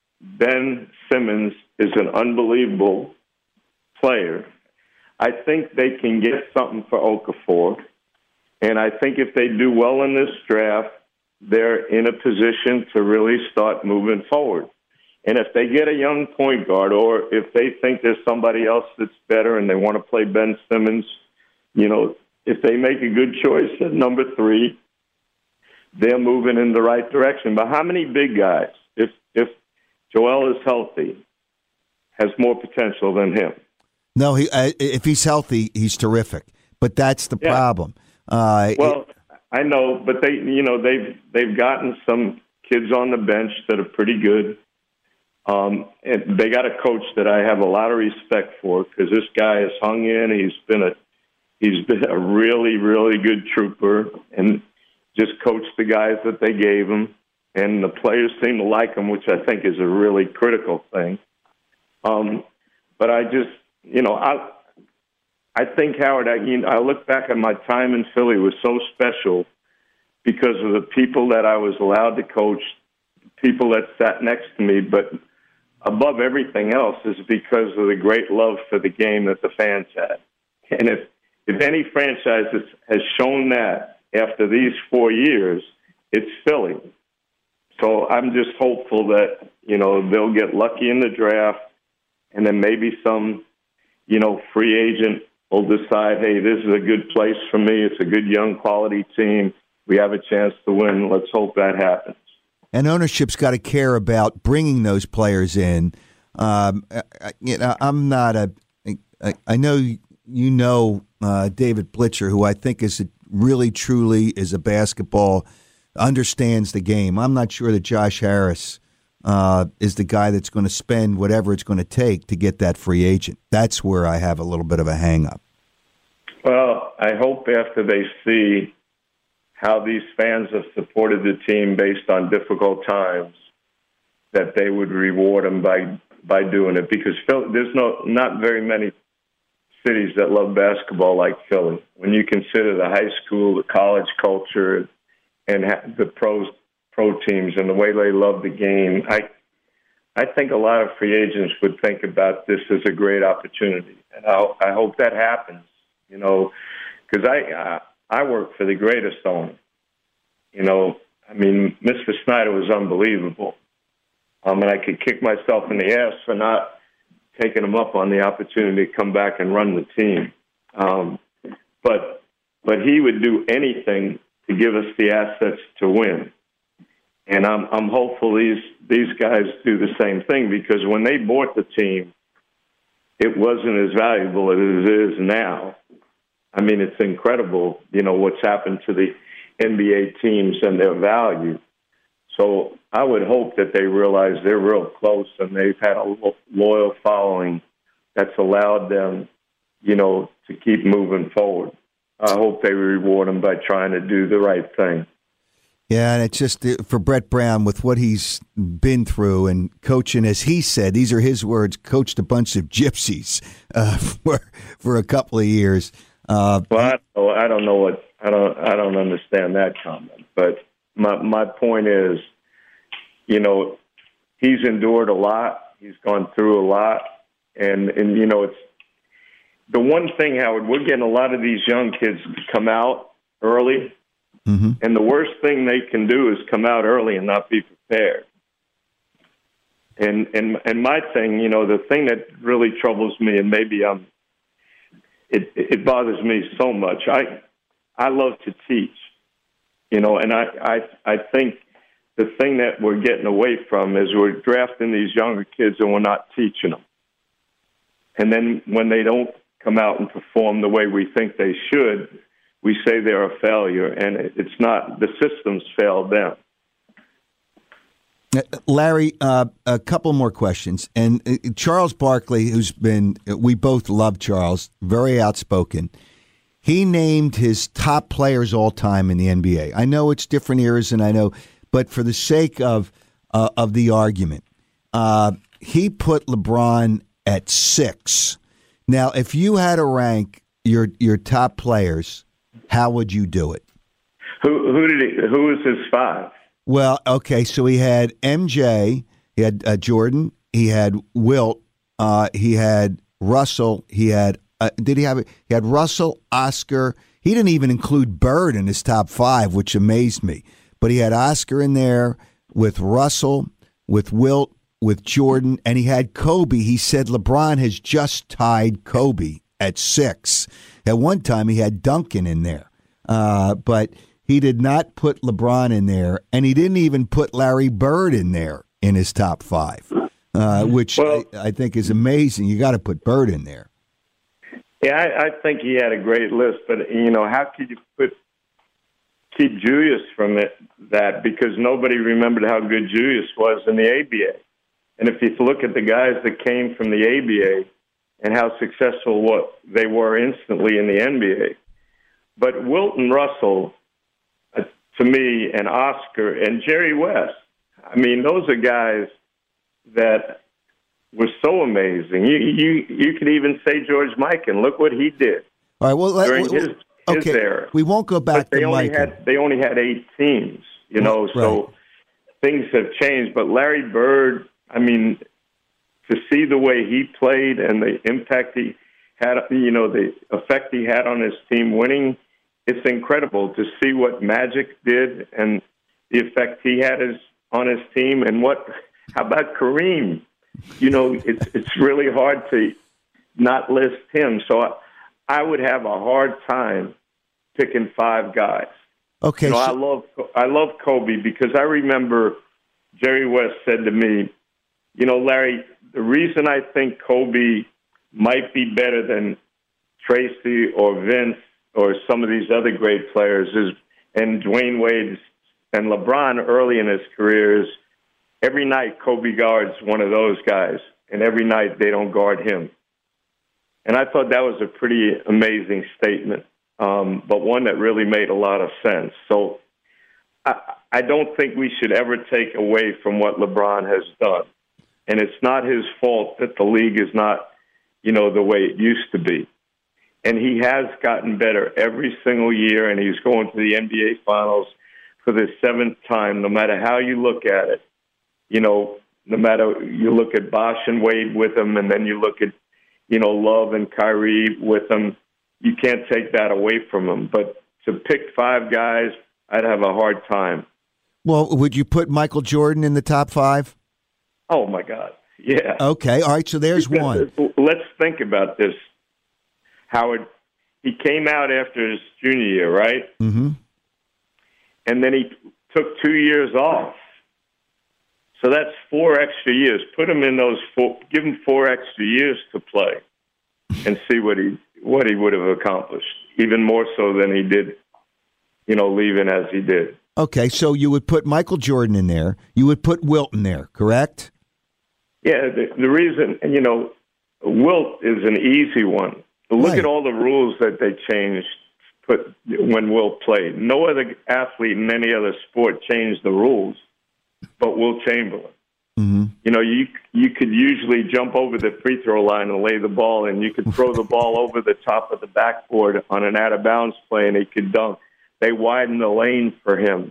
Ben Simmons is an unbelievable player. I think they can get something for Okafor, and I think if they do well in this draft, they're in a position to really start moving forward. And if they get a young point guard, or if they think there's somebody else that's better and they want to play Ben Simmons, if they make a good choice at number 3, they're moving in the right direction. But how many big guys, if Joel is healthy, has more potential than him? No, if he's healthy, he's terrific. But that's the problem. I know, but they've gotten some kids on the bench that are pretty good. And they got a coach that I have a lot of respect for, because this guy has hung in. He's been a really, really good trooper, and just coached the guys that they gave him. And the players seem to like him, which I think is a really critical thing. But I just, I think, Howard, I look back at my time in Philly was so special because of the people that I was allowed to coach, people that sat next to me, but above everything else is because of the great love for the game that the fans had. And if any franchise has shown that after these 4 years, it's Philly. So I'm just hopeful that, they'll get lucky in the draft, and then maybe some, free agent will decide, hey, this is a good place for me. It's a good young quality team. We have a chance to win. Let's hope that happens. And ownership's got to care about bringing those players in. I'm not I know David Blitzer, who I think is really truly is a basketball, understands the game. I'm not sure that Josh Harris is the guy that's going to spend whatever it's going to take to get that free agent. That's where I have a little bit of a hang-up. Well, I hope after they see how these fans have supported the team based on difficult times, that they would reward them by doing it. Because there's not very many cities that love basketball like Philly. When you consider the high school, the college culture, and the pro teams and the way they love the game, I think a lot of free agents would think about this as a great opportunity. And I hope that happens, because I work for the greatest owner. I mean, Mr. Snyder was unbelievable. And I could kick myself in the ass for not taking him up on the opportunity to come back and run the team. But he would do anything to give us the assets to win. And I'm hopeful these guys do the same thing, because when they bought the team, it wasn't as valuable as it is now. I mean, it's incredible, what's happened to the NBA teams and their value. So I would hope that they realize they're real close and they've had a loyal following that's allowed them, to keep moving forward. I hope they reward them by trying to do the right thing. Yeah, and it's just for Brett Brown, with what he's been through and coaching, as he said, these are his words, coached a bunch of gypsies for a couple of years. Well, I don't know what I don't understand that comment, but my point is, he's endured a lot, he's gone through a lot, and it's the one thing, Howard. We're getting a lot of these young kids to come out early. Mm-hmm. And the worst thing they can do is come out early and not be prepared. And my thing, the thing that really troubles me, and maybe it bothers me so much. I love to teach, and I think the thing that we're getting away from is we're drafting these younger kids and we're not teaching them. And then when they don't come out and perform the way we think they should, we say they're a failure, and it's not. The systems failed them. Larry, a couple more questions. And Charles Barkley, we both love Charles, very outspoken. He named his top players all time in the NBA. I know it's different eras, but for the sake of the argument, he put LeBron at 6. Now, if you had to rank your top players, how would you do it? Who was his 5? Well, okay, so he had MJ, he had Jordan, he had Wilt, he had Russell, he had Russell, Oscar. He didn't even include Bird in his top 5, which amazed me. But he had Oscar in there with Russell, with Wilt, with Jordan, and he had Kobe. He said LeBron has just tied Kobe at 6. At one time, he had Duncan in there, but he did not put LeBron in there, and he didn't even put Larry Bird in there in his top 5, which I think is amazing. You got to put Bird in there. Yeah, I think he had a great list, but how could you keep Julius from that? Because nobody remembered how good Julius was in the ABA, and if you look at the guys that came from the ABA and how successful they were instantly in the NBA. But Wilt and Russell, to me, and Oscar and Jerry West, I mean, those are guys that were so amazing. You could even say George Mikan. Look what he did. All right. Well, during his era. We won't go back to Mikan. They only had 8 teams, so things have changed. But Larry Bird, I mean, to see the way he played and the impact he had, the effect he had on his team winning, it's incredible to see what Magic did and the effect he had on his team. And how about Kareem? It's really hard to not list him. So I would have a hard time picking 5 guys. Okay. I love Kobe, because I remember Jerry West said to me, Larry, the reason I think Kobe might be better than Tracy or Vince or some of these other great players and Dwayne Wade and LeBron early in his career is every night Kobe guards one of those guys, and every night they don't guard him. And I thought that was a pretty amazing statement, but one that really made a lot of sense. So I don't think we should ever take away from what LeBron has done. And it's not his fault that the league is not, the way it used to be. And he has gotten better every single year, and he's going to the NBA Finals for the 7th time, no matter how you look at it. No matter you look at Bosh and Wade with him, and then you look at, Love and Kyrie with him, you can't take that away from him. But to pick 5 guys, I'd have a hard time. Well, would you put Michael Jordan in the top 5? Oh, my God. Yeah. Okay. All right. So there's one. Let's think about this. Howard, he came out after his junior year, right? Mm-hmm. And then he took 2 years off. So that's 4 extra years. Put him in those 4, give him 4 extra years to play and see what he would have accomplished, even more so than he did, leaving as he did. Okay, so you would put Michael Jordan in there. You would put Wilt in there, correct? Yeah, the reason, Wilt is an easy one. Look Right. at all the rules that they changed when Wilt played. No other athlete in any other sport changed the rules but Wilt Chamberlain. Mm-hmm. You could usually jump over the free throw line and lay the ball, and you could throw the ball over the top of the backboard on an out-of-bounds play, and he could dunk. They widened the lane for him.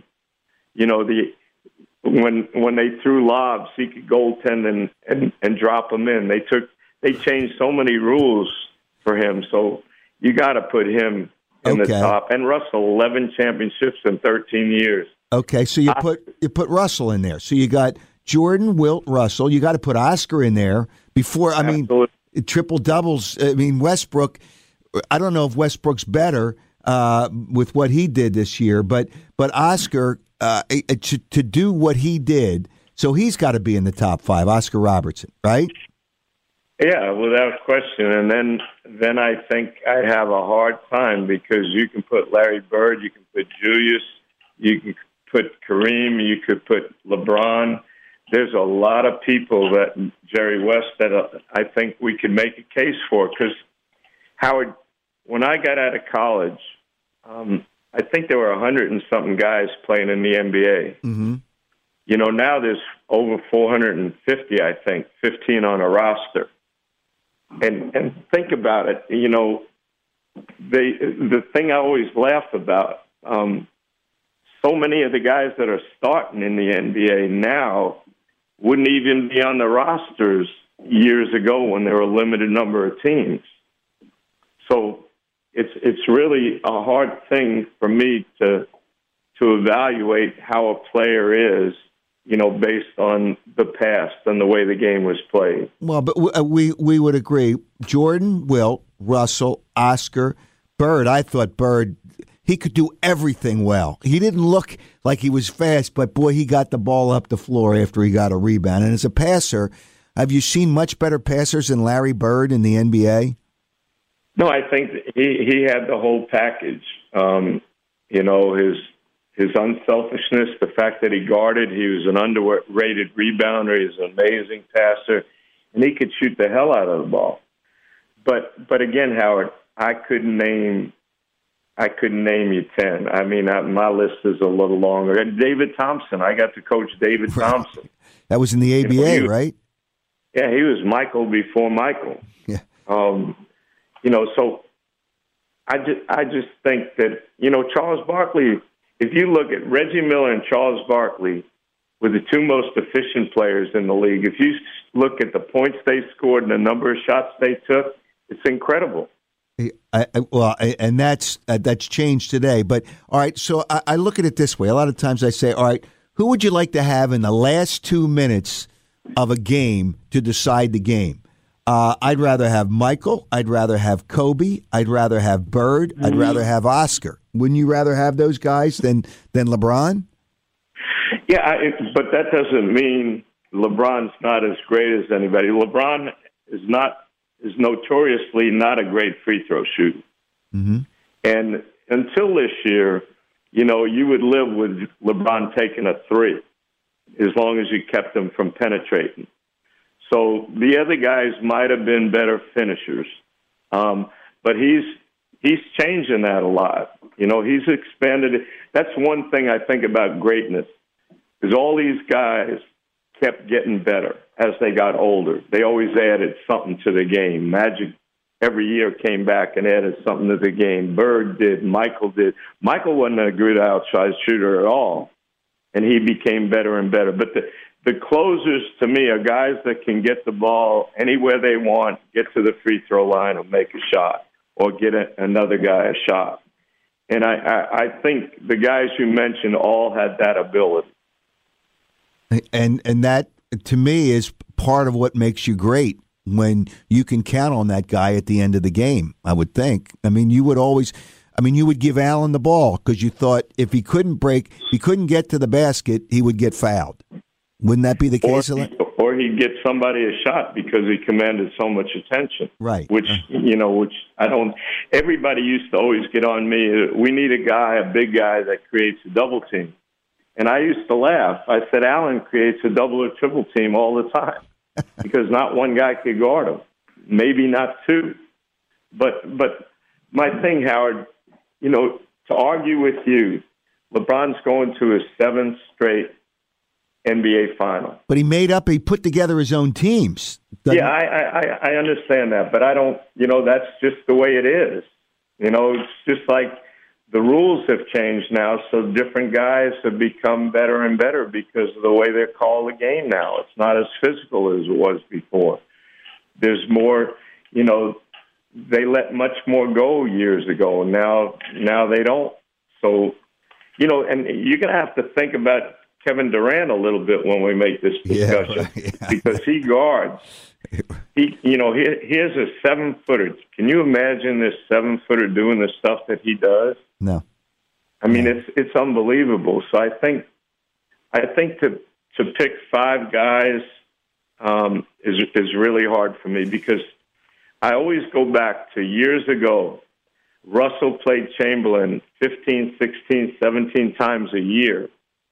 When they threw lobs, he could goaltend and drop them in. They changed so many rules for him, so you got to put him in the top. And Russell, 11 championships in 13 years. Okay, so you put Russell in there. So you got Jordan, Wilt, Russell. You got to put Oscar in there before. Absolutely. Triple doubles. Westbrook. I don't know if Westbrook's better with what he did this year, but Oscar to do what he did, so he's got to be in the top 5. Oscar Robertson, right? Yeah, without question. And then I think I have a hard time because you can put Larry Bird, you can put Julius, you can put Kareem, you could put LeBron. There's a lot of people Jerry West, that I think we could make a case for. Because, Howard, when I got out of college, I think there were 100 and something guys playing in the NBA. Mm-hmm. Now there's over 450, I think, 15 on a roster. And think about it, the thing I always laugh about, so many of the guys that are starting in the NBA now wouldn't even be on the rosters years ago when there were a limited number of teams. So it's really a hard thing for me to evaluate how a player is, based on the past and the way the game was played. Well, but we would agree. Jordan, Wilt, Russell, Oscar, Bird. I thought Bird, he could do everything well. He didn't look like he was fast, but boy, he got the ball up the floor after he got a rebound. And as a passer, have you seen much better passers than Larry Bird in the NBA? No, I think he had the whole package. His unselfishness, the fact that he guarded, he was an underrated rebounder, he was an amazing passer, and he could shoot the hell out of the ball. But again, Howard, I couldn't name you 10. My list is a little longer. And David Thompson, I got to coach David Thompson. That was in the ABA, right? Yeah, he was Michael before Michael. Yeah. So I just think that, Charles Barkley, if you look at Reggie Miller and Charles Barkley were the 2 most efficient players in the league. If you look at the points they scored and the number of shots they took, it's incredible. And that's changed today. But, all right, so I look at it this way. A lot of times I say, all right, who would you like to have in the last 2 minutes of a game to decide the game? I'd rather have Michael. I'd rather have Kobe. I'd rather have Bird. I'd rather have Oscar. Wouldn't you rather have those guys than LeBron? Yeah, but that doesn't mean LeBron's not as great as anybody. LeBron is notoriously not a great free throw shooter. Mm-hmm. And until this year, you would live with LeBron taking a 3 as long as you kept him from penetrating. So the other guys might have been better finishers, but he's changing that a lot. He's expanded it. That's one thing I think about greatness, is all these guys kept getting better as they got older. They always added something to the game. Magic every year came back and added something to the game. Bird did. Michael did. Michael wasn't a good outside shooter at all, and he became better and better. But the closers, to me, are guys that can get the ball anywhere they want, get to the free throw line and make a shot, or get another guy a shot. And I think the guys you mentioned all had that ability. And that, to me, is part of what makes you great, when you can count on that guy at the end of the game, I would think. I mean, you would give Allen the ball because you thought if he couldn't get to the basket, he would get fouled. Wouldn't that be the case? Or he'd get somebody a shot because he commanded so much attention. Right. Which I don't. Everybody used to always get on me. We need a big guy that creates a double team. And I used to laugh. I said, Allen creates a double or triple team all the time because not one guy could guard him. Maybe not two. But my thing, Howard, to argue with you, LeBron's going to his 7th straight NBA final. But he put together his own teams. Yeah, I understand that, but I don't, that's just the way it is. It's just like the rules have changed now, so different guys have become better and better because of the way they call the game now. It's not as physical as it was before. There's more, they let much more go years ago. Now they don't. So, and you're going to have to think about Kevin Durant a little bit when we make this discussion because he guards. Here's a 7-footer. Can you imagine this 7-footer doing the stuff that he does? No. I mean, it's unbelievable. So I think to pick 5 guys is really hard for me because I always go back to years ago. Russell played Chamberlain 15, 16, 17 times a year.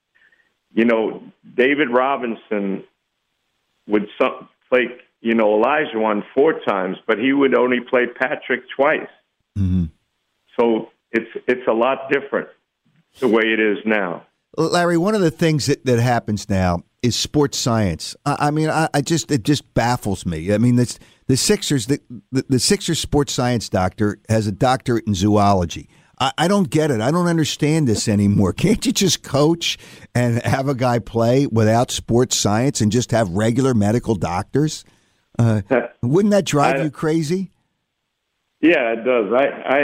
David Robinson would play, Olajuwon 4 times, but he would only play Patrick twice. Mm-hmm. So it's a lot different the way it is now. Larry, one of the things that happens now is sports science. It just baffles me. I mean, the Sixers sports science doctor has a doctorate in zoology. I don't get it. I don't understand this anymore. Can't you just coach and have a guy play without sports science and just have regular medical doctors? Wouldn't that drive you crazy? Yeah, it does.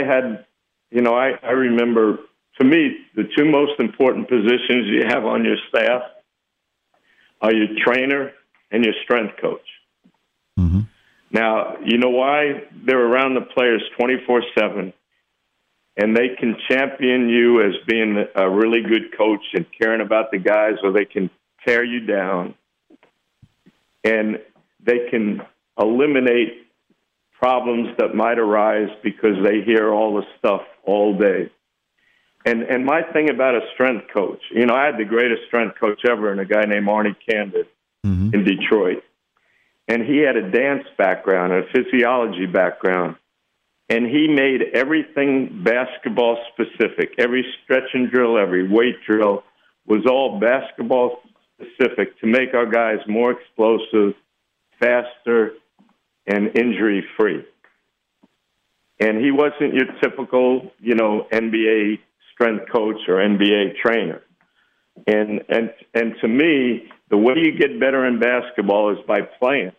I remember, to me, the 2 most important positions you have on your staff are your trainer and your strength coach. Mm-hmm. Now, you know why? They're around the players 24/7. And they can champion you as being a really good coach and caring about the guys, or they can tear you down. And they can eliminate problems that might arise because they hear all the stuff all day. And my thing about a strength coach, I had the greatest strength coach ever, and a guy named Arnie Candid in Detroit. And he had a dance background, a physiology background. And he made everything basketball specific. Every stretch and drill, every weight drill was all basketball specific to make our guys more explosive, faster, and injury free. And he wasn't your typical, NBA strength coach or NBA trainer. And to me, the way you get better in basketball is by playing.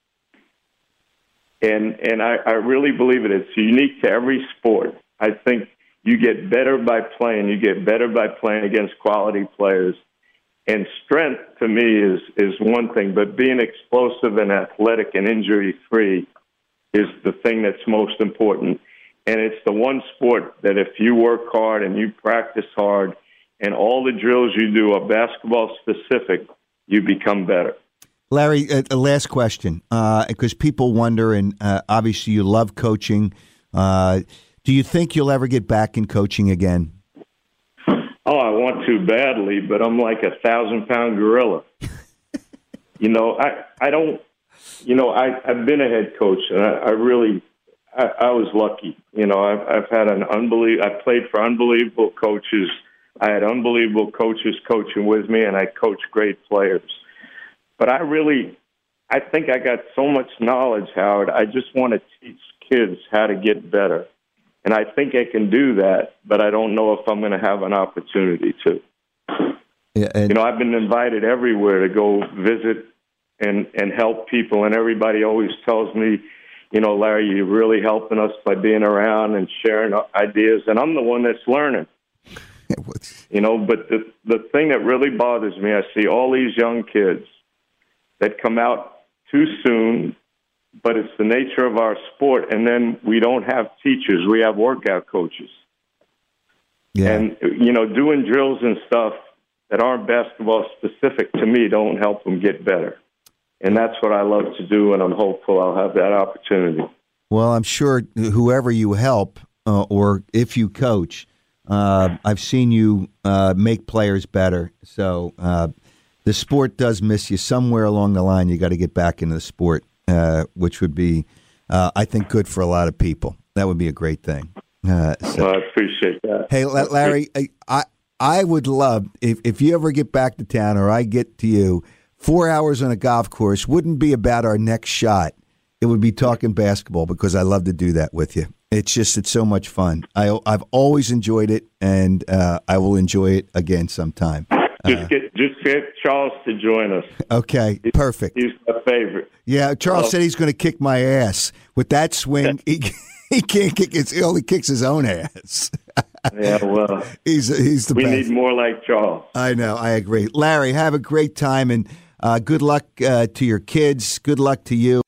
And I really believe it. It's unique to every sport. I think you get better by playing. You get better by playing against quality players. And strength, to me, is one thing. But being explosive and athletic and injury-free is the thing that's most important. And it's the one sport that if you work hard and you practice hard and all the drills you do are basketball-specific, you become better. Larry, last question, because people wonder, and obviously you love coaching. Do you think you'll ever get back in coaching again? Oh, I want to badly, but I'm like a 1,000-pound gorilla. I don't. I've been a head coach, and I was lucky. I've had I played for unbelievable coaches. I had unbelievable coaches coaching with me, and I coached great players. But I think I got so much knowledge, Howard. I just want to teach kids how to get better. And I think I can do that, but I don't know if I'm going to have an opportunity to. Yeah, I've been invited everywhere to go visit and help people, and everybody always tells me, Larry, you're really helping us by being around and sharing ideas, and I'm the one that's learning. You know, but the thing that really bothers me, I see all these young kids that come out too soon, but it's the nature of our sport, and then we don't have teachers. We have workout coaches. Yeah. And, you know, doing drills and stuff that aren't basketball specific to me don't help them get better. And that's what I love to do, and I'm hopeful I'll have that opportunity. Well, I'm sure whoever you help or if you coach, I've seen you make players better. So the sport does miss you. Somewhere along the line, you got to get back into the sport, which would be, I think, good for a lot of people. That would be a great thing. Well, I appreciate that. Hey, Larry, I would love, if you ever get back to town or I get to you, 4 hours on a golf course wouldn't be about our next shot. It would be talking basketball because I love to do that with you. It's so much fun. I've always enjoyed it, and I will enjoy it again sometime. Just get Charles to join us. Okay, perfect. He's my favorite. Yeah, Charles said he's going to kick my ass. With that swing, he can't kick he only kicks his own ass. Yeah, well, he's the best. We need more like Charles. I know, I agree. Larry, have a great time, and good luck to your kids. Good luck to you.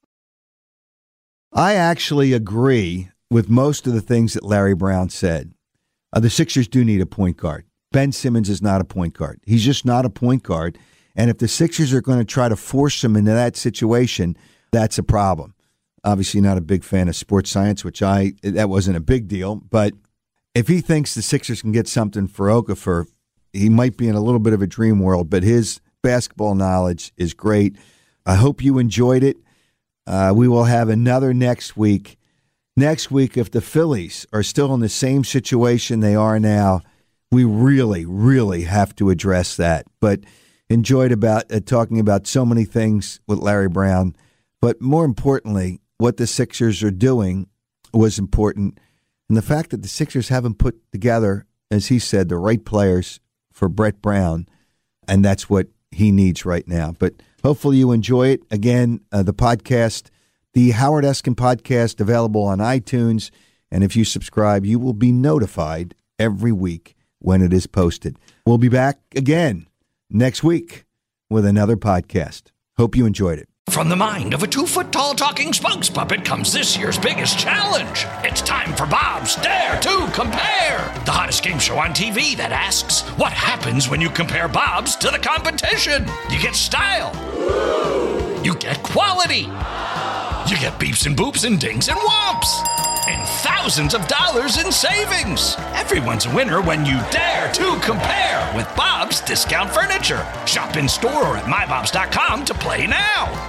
I actually agree with most of the things that Larry Brown said. The Sixers do need a point guard. Ben Simmons is not a point guard. He's just not a point guard. And if the Sixers are going to try to force him into that situation, that's a problem. Obviously not a big fan of sports science, that wasn't a big deal. But if he thinks the Sixers can get something for Okafor, he might be in a little bit of a dream world, but his basketball knowledge is great. I hope you enjoyed it. We will have another next week. Next week, if the Phillies are still in the same situation they are now, we really, really have to address that. But enjoyed about talking about so many things with Larry Brown. But more importantly, what the Sixers are doing was important. And the fact that the Sixers haven't put together, as he said, the right players for Brett Brown. And that's what he needs right now. But hopefully you enjoy it. Again, the podcast, the Howard Eskin podcast, available on iTunes. And if you subscribe, you will be notified every week when it is posted. We'll be back again next week with another podcast. Hope you enjoyed it. From the mind of a 2-foot-tall talking spokes puppet comes this year's biggest challenge. It's time for Bob's Dare to Compare, the hottest game show on TV that asks, what happens when you compare Bob's to the competition? You get style. You get quality. You get beeps and boops and dings and whomps. And thousands of dollars in savings. Everyone's a winner when you dare to compare with Bob's Discount Furniture. Shop in store or at mybobs.com to play now.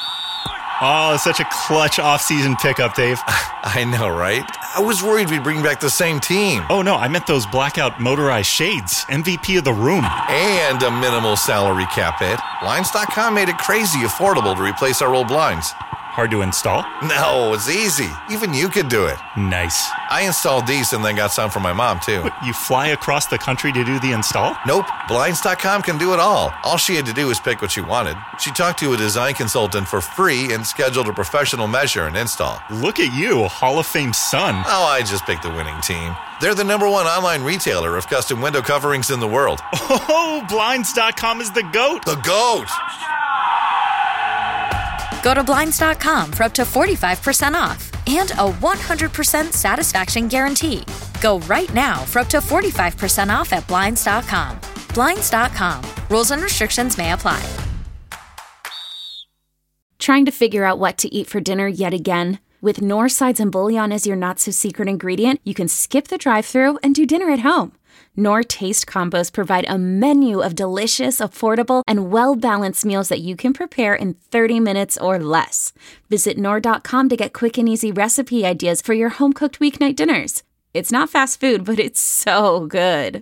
Oh, such a clutch off-season pickup, Dave. I know, right? I was worried we'd bring back the same team. Oh, no, I meant those blackout motorized shades. MVP of the room. And a minimal salary cap hit. Blinds.com made it crazy affordable to replace our old blinds. Hard to install? No, it's easy. Even you could do it. Nice. I installed these and then got some for my mom, too. What, you fly across the country to do the install? Nope. Blinds.com can do it all. All she had to do was pick what she wanted. She talked to a design consultant for free and scheduled a professional measure and install. Look at you, a Hall of Fame son. Oh, I just picked the winning team. They're the #1 online retailer of custom window coverings in the world. Oh, Blinds.com is the GOAT. The GOAT! Go to Blinds.com for up to 45% off and a 100% satisfaction guarantee. Go right now for up to 45% off at Blinds.com. Blinds.com. Rules and restrictions may apply. Trying to figure out what to eat for dinner yet again? With Knorr Sides and Bouillon as your not-so-secret ingredient, you can skip the drive-thru and do dinner at home. Knorr Taste Combos provide a menu of delicious, affordable, and well-balanced meals that you can prepare in 30 minutes or less. Visit Knorr.com to get quick and easy recipe ideas for your home-cooked weeknight dinners. It's not fast food, but it's so good.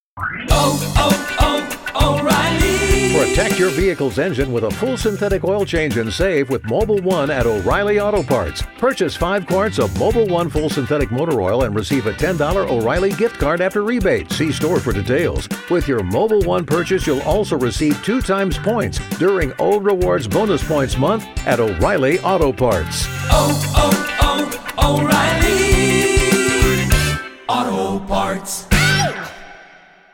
O'Reilly. Protect your vehicle's engine with a full synthetic oil change and save with Mobil 1 at O'Reilly Auto Parts. Purchase 5 quarts of Mobil 1 full synthetic motor oil and receive a $10 O'Reilly gift card after rebate. See store for details. With your Mobil 1 purchase, you'll also receive 2 times points during Old Rewards Bonus Points Month at O'Reilly Auto Parts. O'Reilly. 'O'Reilly. Auto Parts. 888-730-3776 Auto Parts.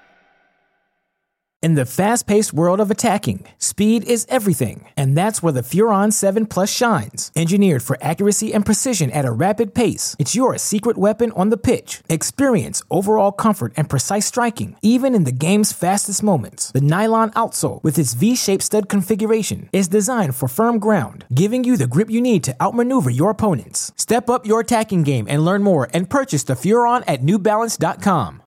In the fast-paced world of attacking, speed is everything, and that's where the Furon 7 Plus shines. Engineered for accuracy and precision at a rapid pace, it's your secret weapon on the pitch. Experience overall comfort and precise striking, even in the game's fastest moments. The nylon outsole, with its V-shaped stud configuration, is designed for firm ground, giving you the grip you need to outmaneuver your opponents. Step up your attacking game and learn more and purchase the Furon at NewBalance.com.